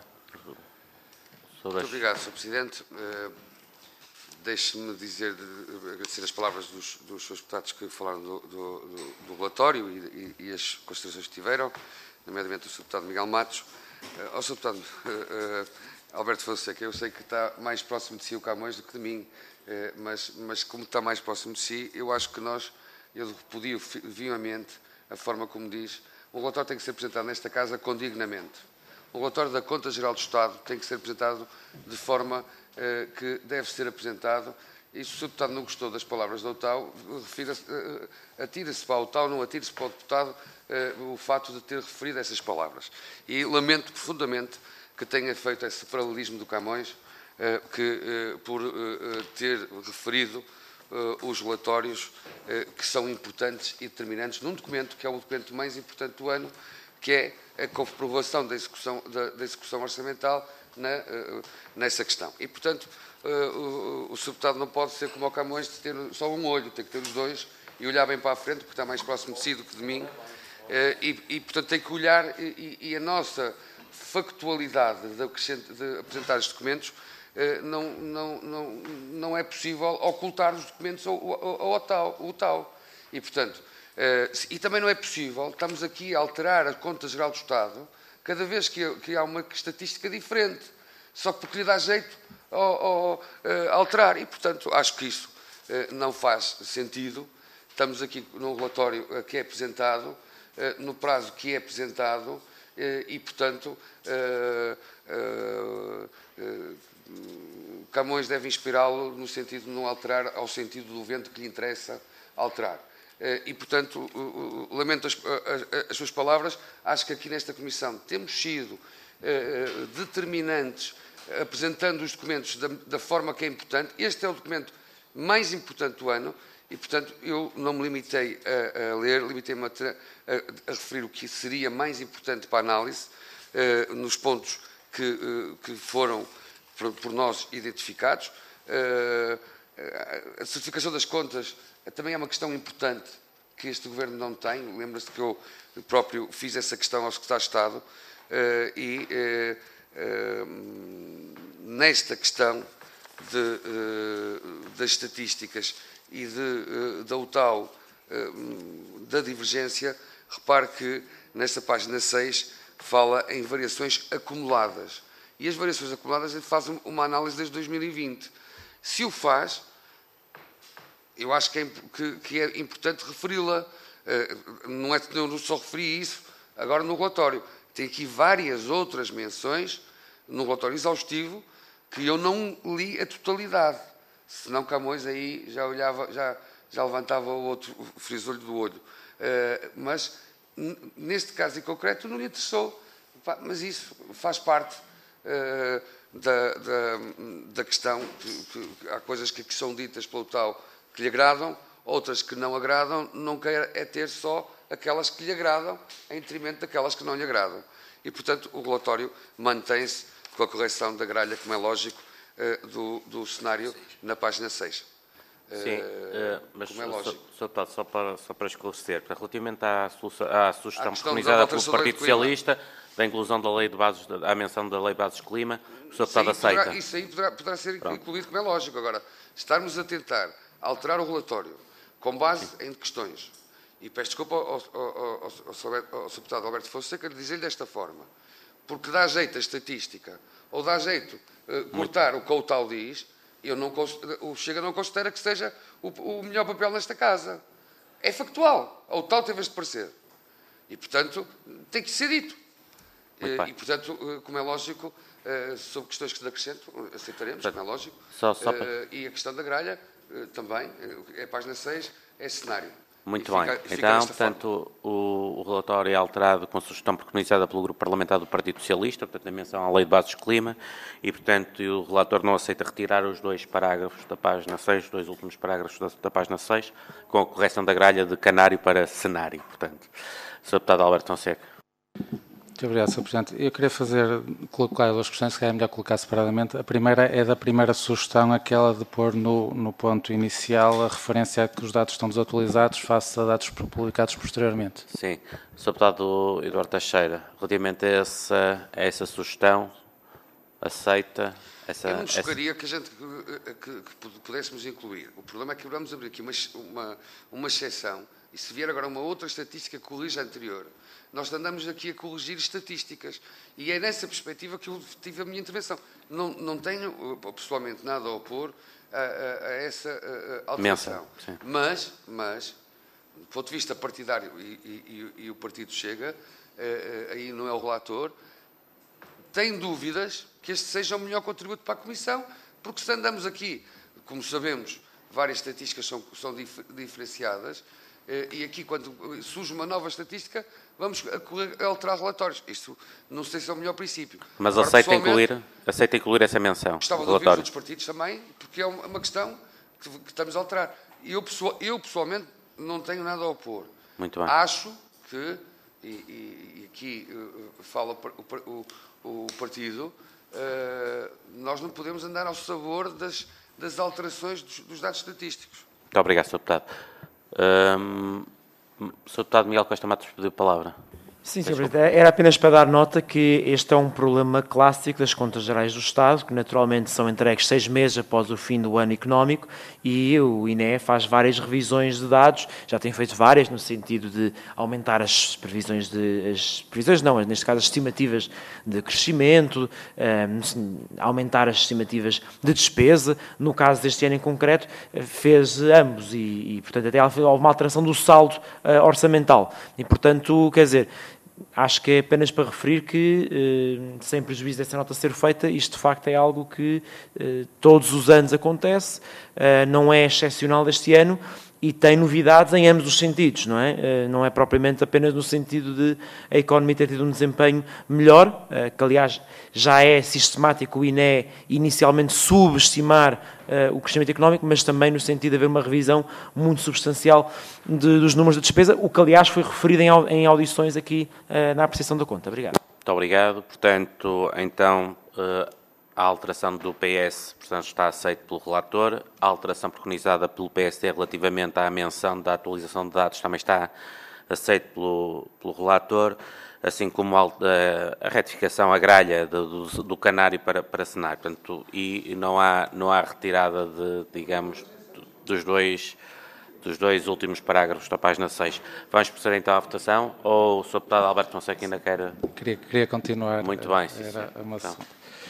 Muito obrigado, senhor Presidente. Uh, Deixe-me dizer, de, agradecer as palavras dos, dos seus deputados que falaram do, do, do relatório e, e, e as considerações que tiveram, nomeadamente o senhor Deputado Miguel Matos. Uh, ao senhor Deputado uh, uh, Alberto Fonseca, eu sei que está mais próximo de si o Camões do que de mim, uh, mas, mas como está mais próximo de si, eu acho que nós, eu repudio vivamente a forma como diz, um relatório tem que ser apresentado nesta casa condignamente. O relatório da Conta Geral do Estado tem que ser apresentado de forma uh, que deve ser apresentado, e se o senhor deputado não gostou das palavras da UTAU, uh, atira-se para a UTAU, não atire-se para o deputado uh, o fato de ter referido essas palavras. E lamento profundamente que tenha feito esse paralelismo do Camões, uh, que, uh, por uh, ter referido uh, os relatórios uh, que são importantes e determinantes num documento que é o documento mais importante do ano, que é a comprovação da execução, da, da execução orçamental na, uh, nessa questão. E, portanto, uh, o, o senhor deputado não pode ser como o Camões de ter só um olho, tem que ter os dois e olhar bem para a frente, porque está mais próximo de si do que de mim, uh, e, e, portanto, tem que olhar, e, e a nossa factualidade de, de apresentar os documentos uh, não, não, não, não é possível ocultar os documentos ao, ao, ao, tal, ao tal. E, portanto, Uh, e também não é possível, estamos aqui a alterar a Conta Geral do Estado cada vez que, que há uma estatística diferente, só porque lhe dá jeito a, a, a alterar. E, portanto, acho que isso uh, não faz sentido. Estamos aqui num relatório uh, que é apresentado, uh, no prazo que é apresentado, uh, e, portanto, uh, uh, uh, Camões deve inspirá-lo no sentido de não alterar ao sentido do vento que lhe interessa alterar. E, portanto, lamento as, as, as suas palavras. Acho que aqui nesta Comissão temos sido uh, determinantes, apresentando os documentos da, da forma que é importante. Este é o documento mais importante do ano e, portanto, eu não me limitei a, a ler, limitei-me a, a, a referir o que seria mais importante para a análise, uh, nos pontos que, uh, que foram por, por nós identificados. Uh, a certificação das contas também é uma questão importante que este Governo não tem. Lembra-se que eu próprio fiz essa questão ao Secretário de Estado uh, e uh, uh, nesta questão de, uh, das estatísticas e de, uh, da UTAU, uh, da divergência, repare que nesta página seis fala em variações acumuladas. E as variações acumuladas ele faz uma análise desde dois mil e vinte. Se o faz, eu acho que é, que, que é importante referi-la. Não é que eu só referi isso agora no relatório. Tem aqui várias outras menções no relatório exaustivo que eu não li a totalidade. Senão Camões aí já olhava, já, já levantava o outro frisolho do olho. Mas, neste caso em concreto, não lhe interessou. Mas isso faz parte da, da, da questão. Que, que há coisas que, que são ditas pelo tal que lhe agradam, outras que não agradam, não quer é ter só aquelas que lhe agradam, em detrimento daquelas que não lhe agradam. E, portanto, o relatório mantém-se com a correção da gralha, como é lógico, do, do cenário na página seis. Sim, uh, mas como é lógico. Só, só, só, para, só para esclarecer, relativamente à, à sugestão preconizada pelo Partido Socialista, da inclusão da lei de bases, à menção da lei de bases de clima, o senhor deputado aceita? Poderá, isso aí poderá, poderá ser Pronto. incluído, como é lógico. Agora, estarmos a tentar alterar o relatório com base Sim. em questões, e peço desculpa ao, ao, ao, ao, ao, ao deputado Alberto Fonseca de dizer-lhe desta forma, porque dá jeito a estatística, ou dá jeito uh, cortar Muito. o que o tal diz, eu não, o Chega não considera que seja o, o melhor papel nesta casa. É factual. O tal teve este parecer. E, portanto, tem que ser dito. E, portanto, como é lógico, sobre questões que lhe acrescento, aceitaremos, como é lógico. Só, só para... E a questão da gralha, também, é a página seis, é cenário. Muito bem. Fica, fica então, portanto, o, o relatório é alterado com a sugestão preconizada pelo Grupo Parlamentar do Partido Socialista, portanto, a menção à Lei de Bases de Clima, e, portanto, o relator não aceita retirar os dois parágrafos da página seis, os dois últimos parágrafos da, da página seis, com a correção da gralha de canário para cenário, portanto. senhor Deputado Alberto Fonseca. Muito obrigado, senhor Presidente. Eu queria fazer, colocar duas questões, que é melhor colocar separadamente. A primeira é da primeira sugestão, aquela de pôr no, no ponto inicial a referência a que os dados estão desatualizados face a dados publicados posteriormente. Sim. senhor Deputado Eduardo Teixeira, relativamente a essa, a essa sugestão, aceita essa... Eu não chocaria essa... que a gente que, que pudéssemos incluir. O problema é que vamos abrir aqui uma, uma, uma exceção, e se vier agora uma outra estatística que corrige a anterior, nós andamos aqui a corrigir estatísticas. E é nessa perspectiva que eu tive a minha intervenção. Não, não tenho, pessoalmente, nada a opor a, a, a essa a, a alteração. Mensa, mas, mas, do ponto de vista partidário, e, e, e, e o Partido Chega, aí não é o relator, tem dúvidas que este seja o melhor contributo para a Comissão, porque se andamos aqui, como sabemos, várias estatísticas são, são dif, diferenciadas, e aqui, quando surge uma nova estatística, vamos a alterar relatórios. Isto não sei se é o melhor princípio. Mas Agora, aceita, incluir, aceita incluir essa menção? Gostava de ouvir os outros partidos também, porque é uma questão que, que estamos a alterar. Eu, eu, pessoalmente, não tenho nada a opor. Muito bem. Acho que, e, e, e aqui uh, fala o, o, o partido, uh, nós não podemos andar ao sabor das, das alterações dos, dos dados estatísticos. Muito obrigado, senhor Deputado. Um, senhor Deputado Miguel Costa Matos pediu a palavra. Sim, senhor Presidente. Era apenas para dar nota que este é um problema clássico das contas gerais do Estado, que naturalmente são entregues seis meses após o fim do ano económico, e o I N E faz várias revisões de dados, já tem feito várias no sentido de aumentar as previsões de, as previsões não, neste caso as estimativas de crescimento, um, aumentar as estimativas de despesa. No caso deste ano em concreto, fez ambos e, e portanto, até houve uma alteração do saldo uh, orçamental. E, portanto, quer dizer, acho que é apenas para referir que, sem prejuízo dessa nota ser feita, isto de facto é algo que todos os anos acontece, não é excepcional deste ano e tem novidades em ambos os sentidos, não é? Não é propriamente apenas no sentido de a economia ter tido um desempenho melhor, que aliás já é sistemático o I N E inicialmente subestimar o crescimento económico, mas também no sentido de haver uma revisão muito substancial de, dos números de despesa, o que aliás foi referido em, em audições aqui na apreciação da conta. Obrigado. Muito obrigado. Portanto, então, a alteração do P S, portanto, está aceita pelo relator. A alteração preconizada pelo P S D relativamente à menção da atualização de dados também está aceita pelo, pelo relator, assim como a, a retificação, a gralha do, do, do canário para, para cenário. Portanto, e não há, não há retirada de, digamos, dos dois, dos dois últimos parágrafos da página seis. Vamos proceder então à votação, ou o senhor Deputado Alberto Fonseca ainda quer... Queria, queria continuar. Muito bem, sim, era sim. Uma... Então.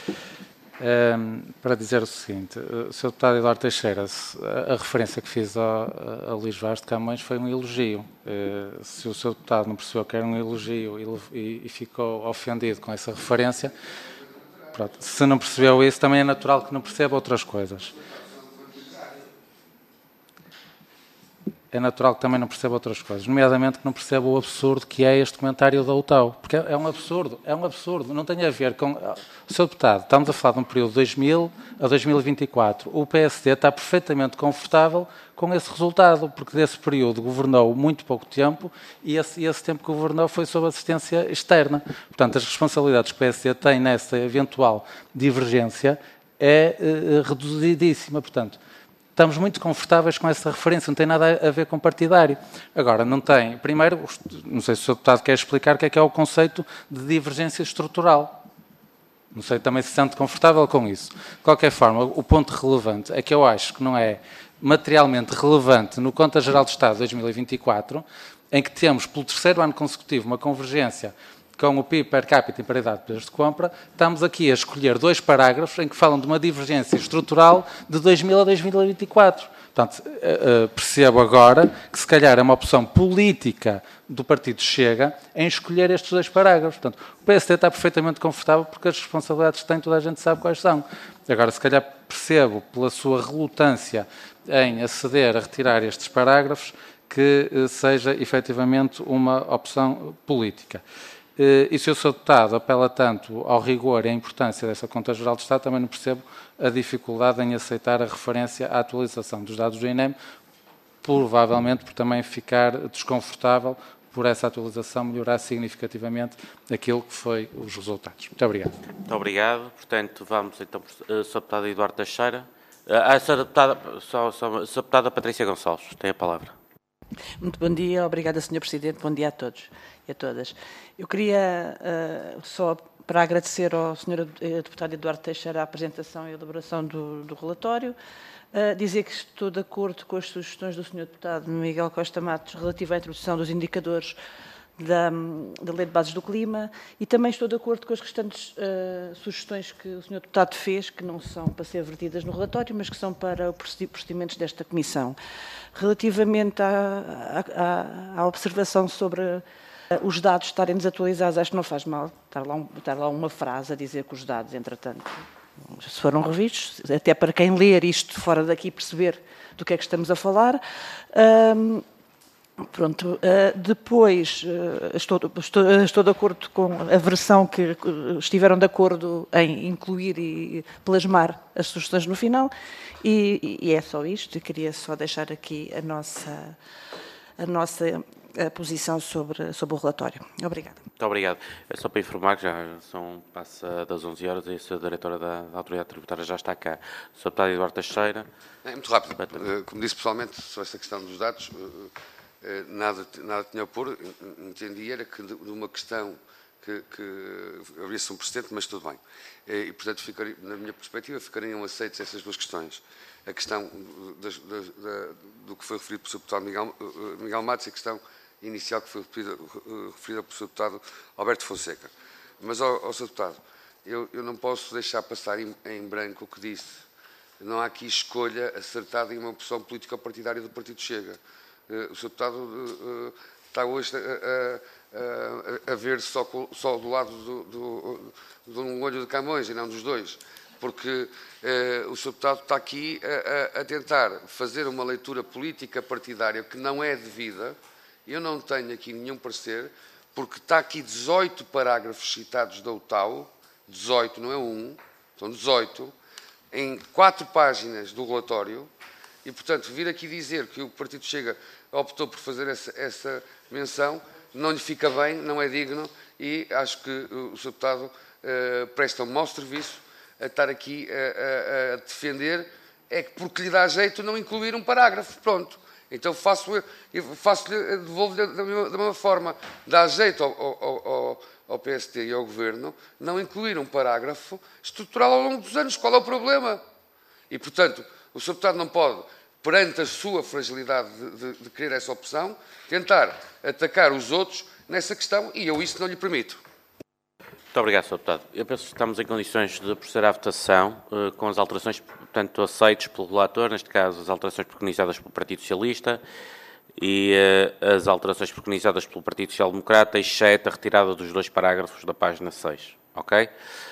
Um, para dizer o seguinte, o senhor Deputado Eduardo Teixeira, a, a referência que fiz ao, a Luís Vaz de Camões foi um elogio. Uh, se o senhor Deputado não percebeu que era um elogio e, e, e ficou ofendido com essa referência, pronto, se não percebeu isso, também é natural que não perceba outras coisas. É natural que também não perceba outras coisas, nomeadamente que não perceba o absurdo que é este comentário da U T A U, porque é um absurdo, é um absurdo, não tem a ver com... O senhor Deputado, estamos a falar de um período de dois mil a dois mil e vinte e quatro, o P S D está perfeitamente confortável com esse resultado, porque desse período governou muito pouco tempo e esse, esse tempo que governou foi sob assistência externa. Portanto, as responsabilidades que o P S D tem nessa eventual divergência é uh, reduzidíssima. Portanto, estamos muito confortáveis com essa referência, não tem nada a ver com partidário. Agora, não tem... Primeiro, não sei se o senhor deputado quer explicar o que é que é o conceito de divergência estrutural. Não sei também se se sente confortável com isso. De qualquer forma, o ponto relevante é que eu acho que não é materialmente relevante no Conta Geral de Estado de dois mil e vinte e quatro, em que temos, pelo terceiro ano consecutivo, uma convergência com o P I B per capita em paridade de poderes de compra, estamos aqui a escolher dois parágrafos em que falam de uma divergência estrutural de dois mil a dois mil e vinte e quatro. Portanto, percebo agora que se calhar é uma opção política do Partido Chega em escolher estes dois parágrafos. Portanto, o P S D está perfeitamente confortável porque as responsabilidades que tem toda a gente sabe quais são. Agora, se calhar percebo pela sua relutância em aceder a retirar estes parágrafos que seja efetivamente uma opção política. E se o senhor deputado apela tanto ao rigor e à importância dessa Conta Geral de Estado, também não percebo a dificuldade em aceitar a referência à atualização dos dados do INEM, provavelmente por também ficar desconfortável por essa atualização melhorar significativamente aquilo que foi os resultados. Muito obrigado. Muito obrigado. Portanto, vamos então, uh, senhor Deputado Eduardo Teixeira. Uh, a senhora Deputada, só, só, senhora Deputada Patrícia Gonçalves, tem a palavra. Muito bom dia, obrigada, senhor Presidente, bom dia a todos e a todas. Eu queria, uh, só para agradecer ao senhor Deputado Eduardo Teixeira a apresentação e a elaboração do, do relatório, uh, dizer que estou de acordo com as sugestões do senhor Deputado Miguel Costa Matos relativa à introdução dos indicadores da, da Lei de Bases do Clima e também estou de acordo com as restantes uh, sugestões que o senhor Deputado fez, que não são para ser vertidas no relatório, mas que são para os procedimentos desta Comissão. Relativamente à, à, à observação sobre uh, os dados estarem desatualizados, acho que não faz mal estar lá, um, estar lá uma frase a dizer que os dados, entretanto, se foram revistos, até para quem ler isto fora daqui perceber do que é que estamos a falar. Um, Pronto, uh, depois uh, estou, estou, estou de acordo com a versão que estiveram de acordo em incluir e plasmar as sugestões no final e, e é só isto, e queria só deixar aqui a nossa, a nossa a posição sobre, sobre o relatório. Obrigada. Muito obrigado. É só para informar que já são, passa das onze horas e a senhora Diretora da, da Autoridade Tributária já está cá. O senhor Deputado Eduardo Teixeira. É muito rápido. Como disse pessoalmente, sobre esta questão dos dados, Nada, nada tinha a opor, entendi era que de uma questão que, que abrisse um precedente, mas tudo bem. E, portanto, ficaria, na minha perspectiva, ficariam aceitas essas duas questões. A questão das, das, da, do que foi referido pelo senhor Deputado Miguel, Miguel Matos e a questão inicial que foi referida, referida pelo senhor Deputado Alberto Fonseca. Mas, ao, ao senhor Deputado, eu, eu não posso deixar passar em, em branco o que disse. Não há aqui escolha acertada em uma opção política-partidária do Partido Chega. O senhor Deputado uh, está hoje a, a, a, a ver só, só do lado do, do, do um olho de Camões e não dos dois, porque uh, o senhor Deputado está aqui a, a, a tentar fazer uma leitura política partidária que não é devida. Eu não tenho aqui nenhum parecer, porque está aqui dezoito parágrafos citados da U T A U, dezoito, não é um, são dezoito, em quatro páginas do relatório. E, portanto, vir aqui dizer que o Partido Chega optou por fazer essa, essa menção não lhe fica bem, não é digno e acho que o senhor Deputado uh, presta um mau serviço a estar aqui a, a, a defender, é que porque lhe dá jeito não incluir um parágrafo, pronto. Então faço-lhe, faço devolvo-lhe da mesma, da mesma forma, dá jeito ao, ao, ao, ao P S D e ao Governo não incluir um parágrafo estrutural ao longo dos anos. Qual é o problema? E, portanto, o senhor Deputado não pode, perante a sua fragilidade de, de, de querer essa opção, tentar atacar os outros nessa questão e eu isso não lhe permito. Muito obrigado, senhor Deputado. Eu penso que estamos em condições de proceder à votação uh, com as alterações, portanto, aceitas pelo relator, neste caso as alterações preconizadas pelo Partido Socialista e uh, as alterações preconizadas pelo Partido Social Democrata, exceto a retirada dos dois parágrafos da página seis. Ok?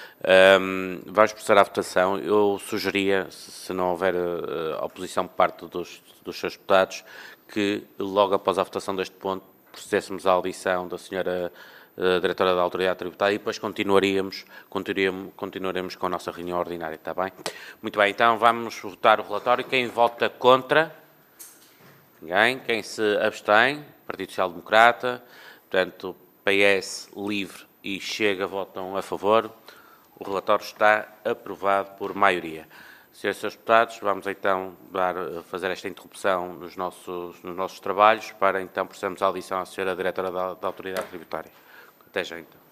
Um, vamos proceder à votação. Eu sugeria, se não houver uh, oposição por parte dos, dos seus deputados, que logo após a votação deste ponto procedêssemos à audição da senhora uh, Diretora da Autoridade Tributária e depois continuaríamos, continuaremos, continuaremos com a nossa reunião ordinária, está bem? Muito bem, então vamos votar o relatório. Quem vota contra? Ninguém. Quem se abstém? Partido Social Democrata. Portanto, P S, Livre e Chega votam a favor. O relatório está aprovado por maioria. Senhores e senhores deputados, vamos então dar, fazer esta interrupção nos nossos, nos nossos trabalhos para então procedermos à audição à senhora Diretora da, da Autoridade Tributária. Até já então.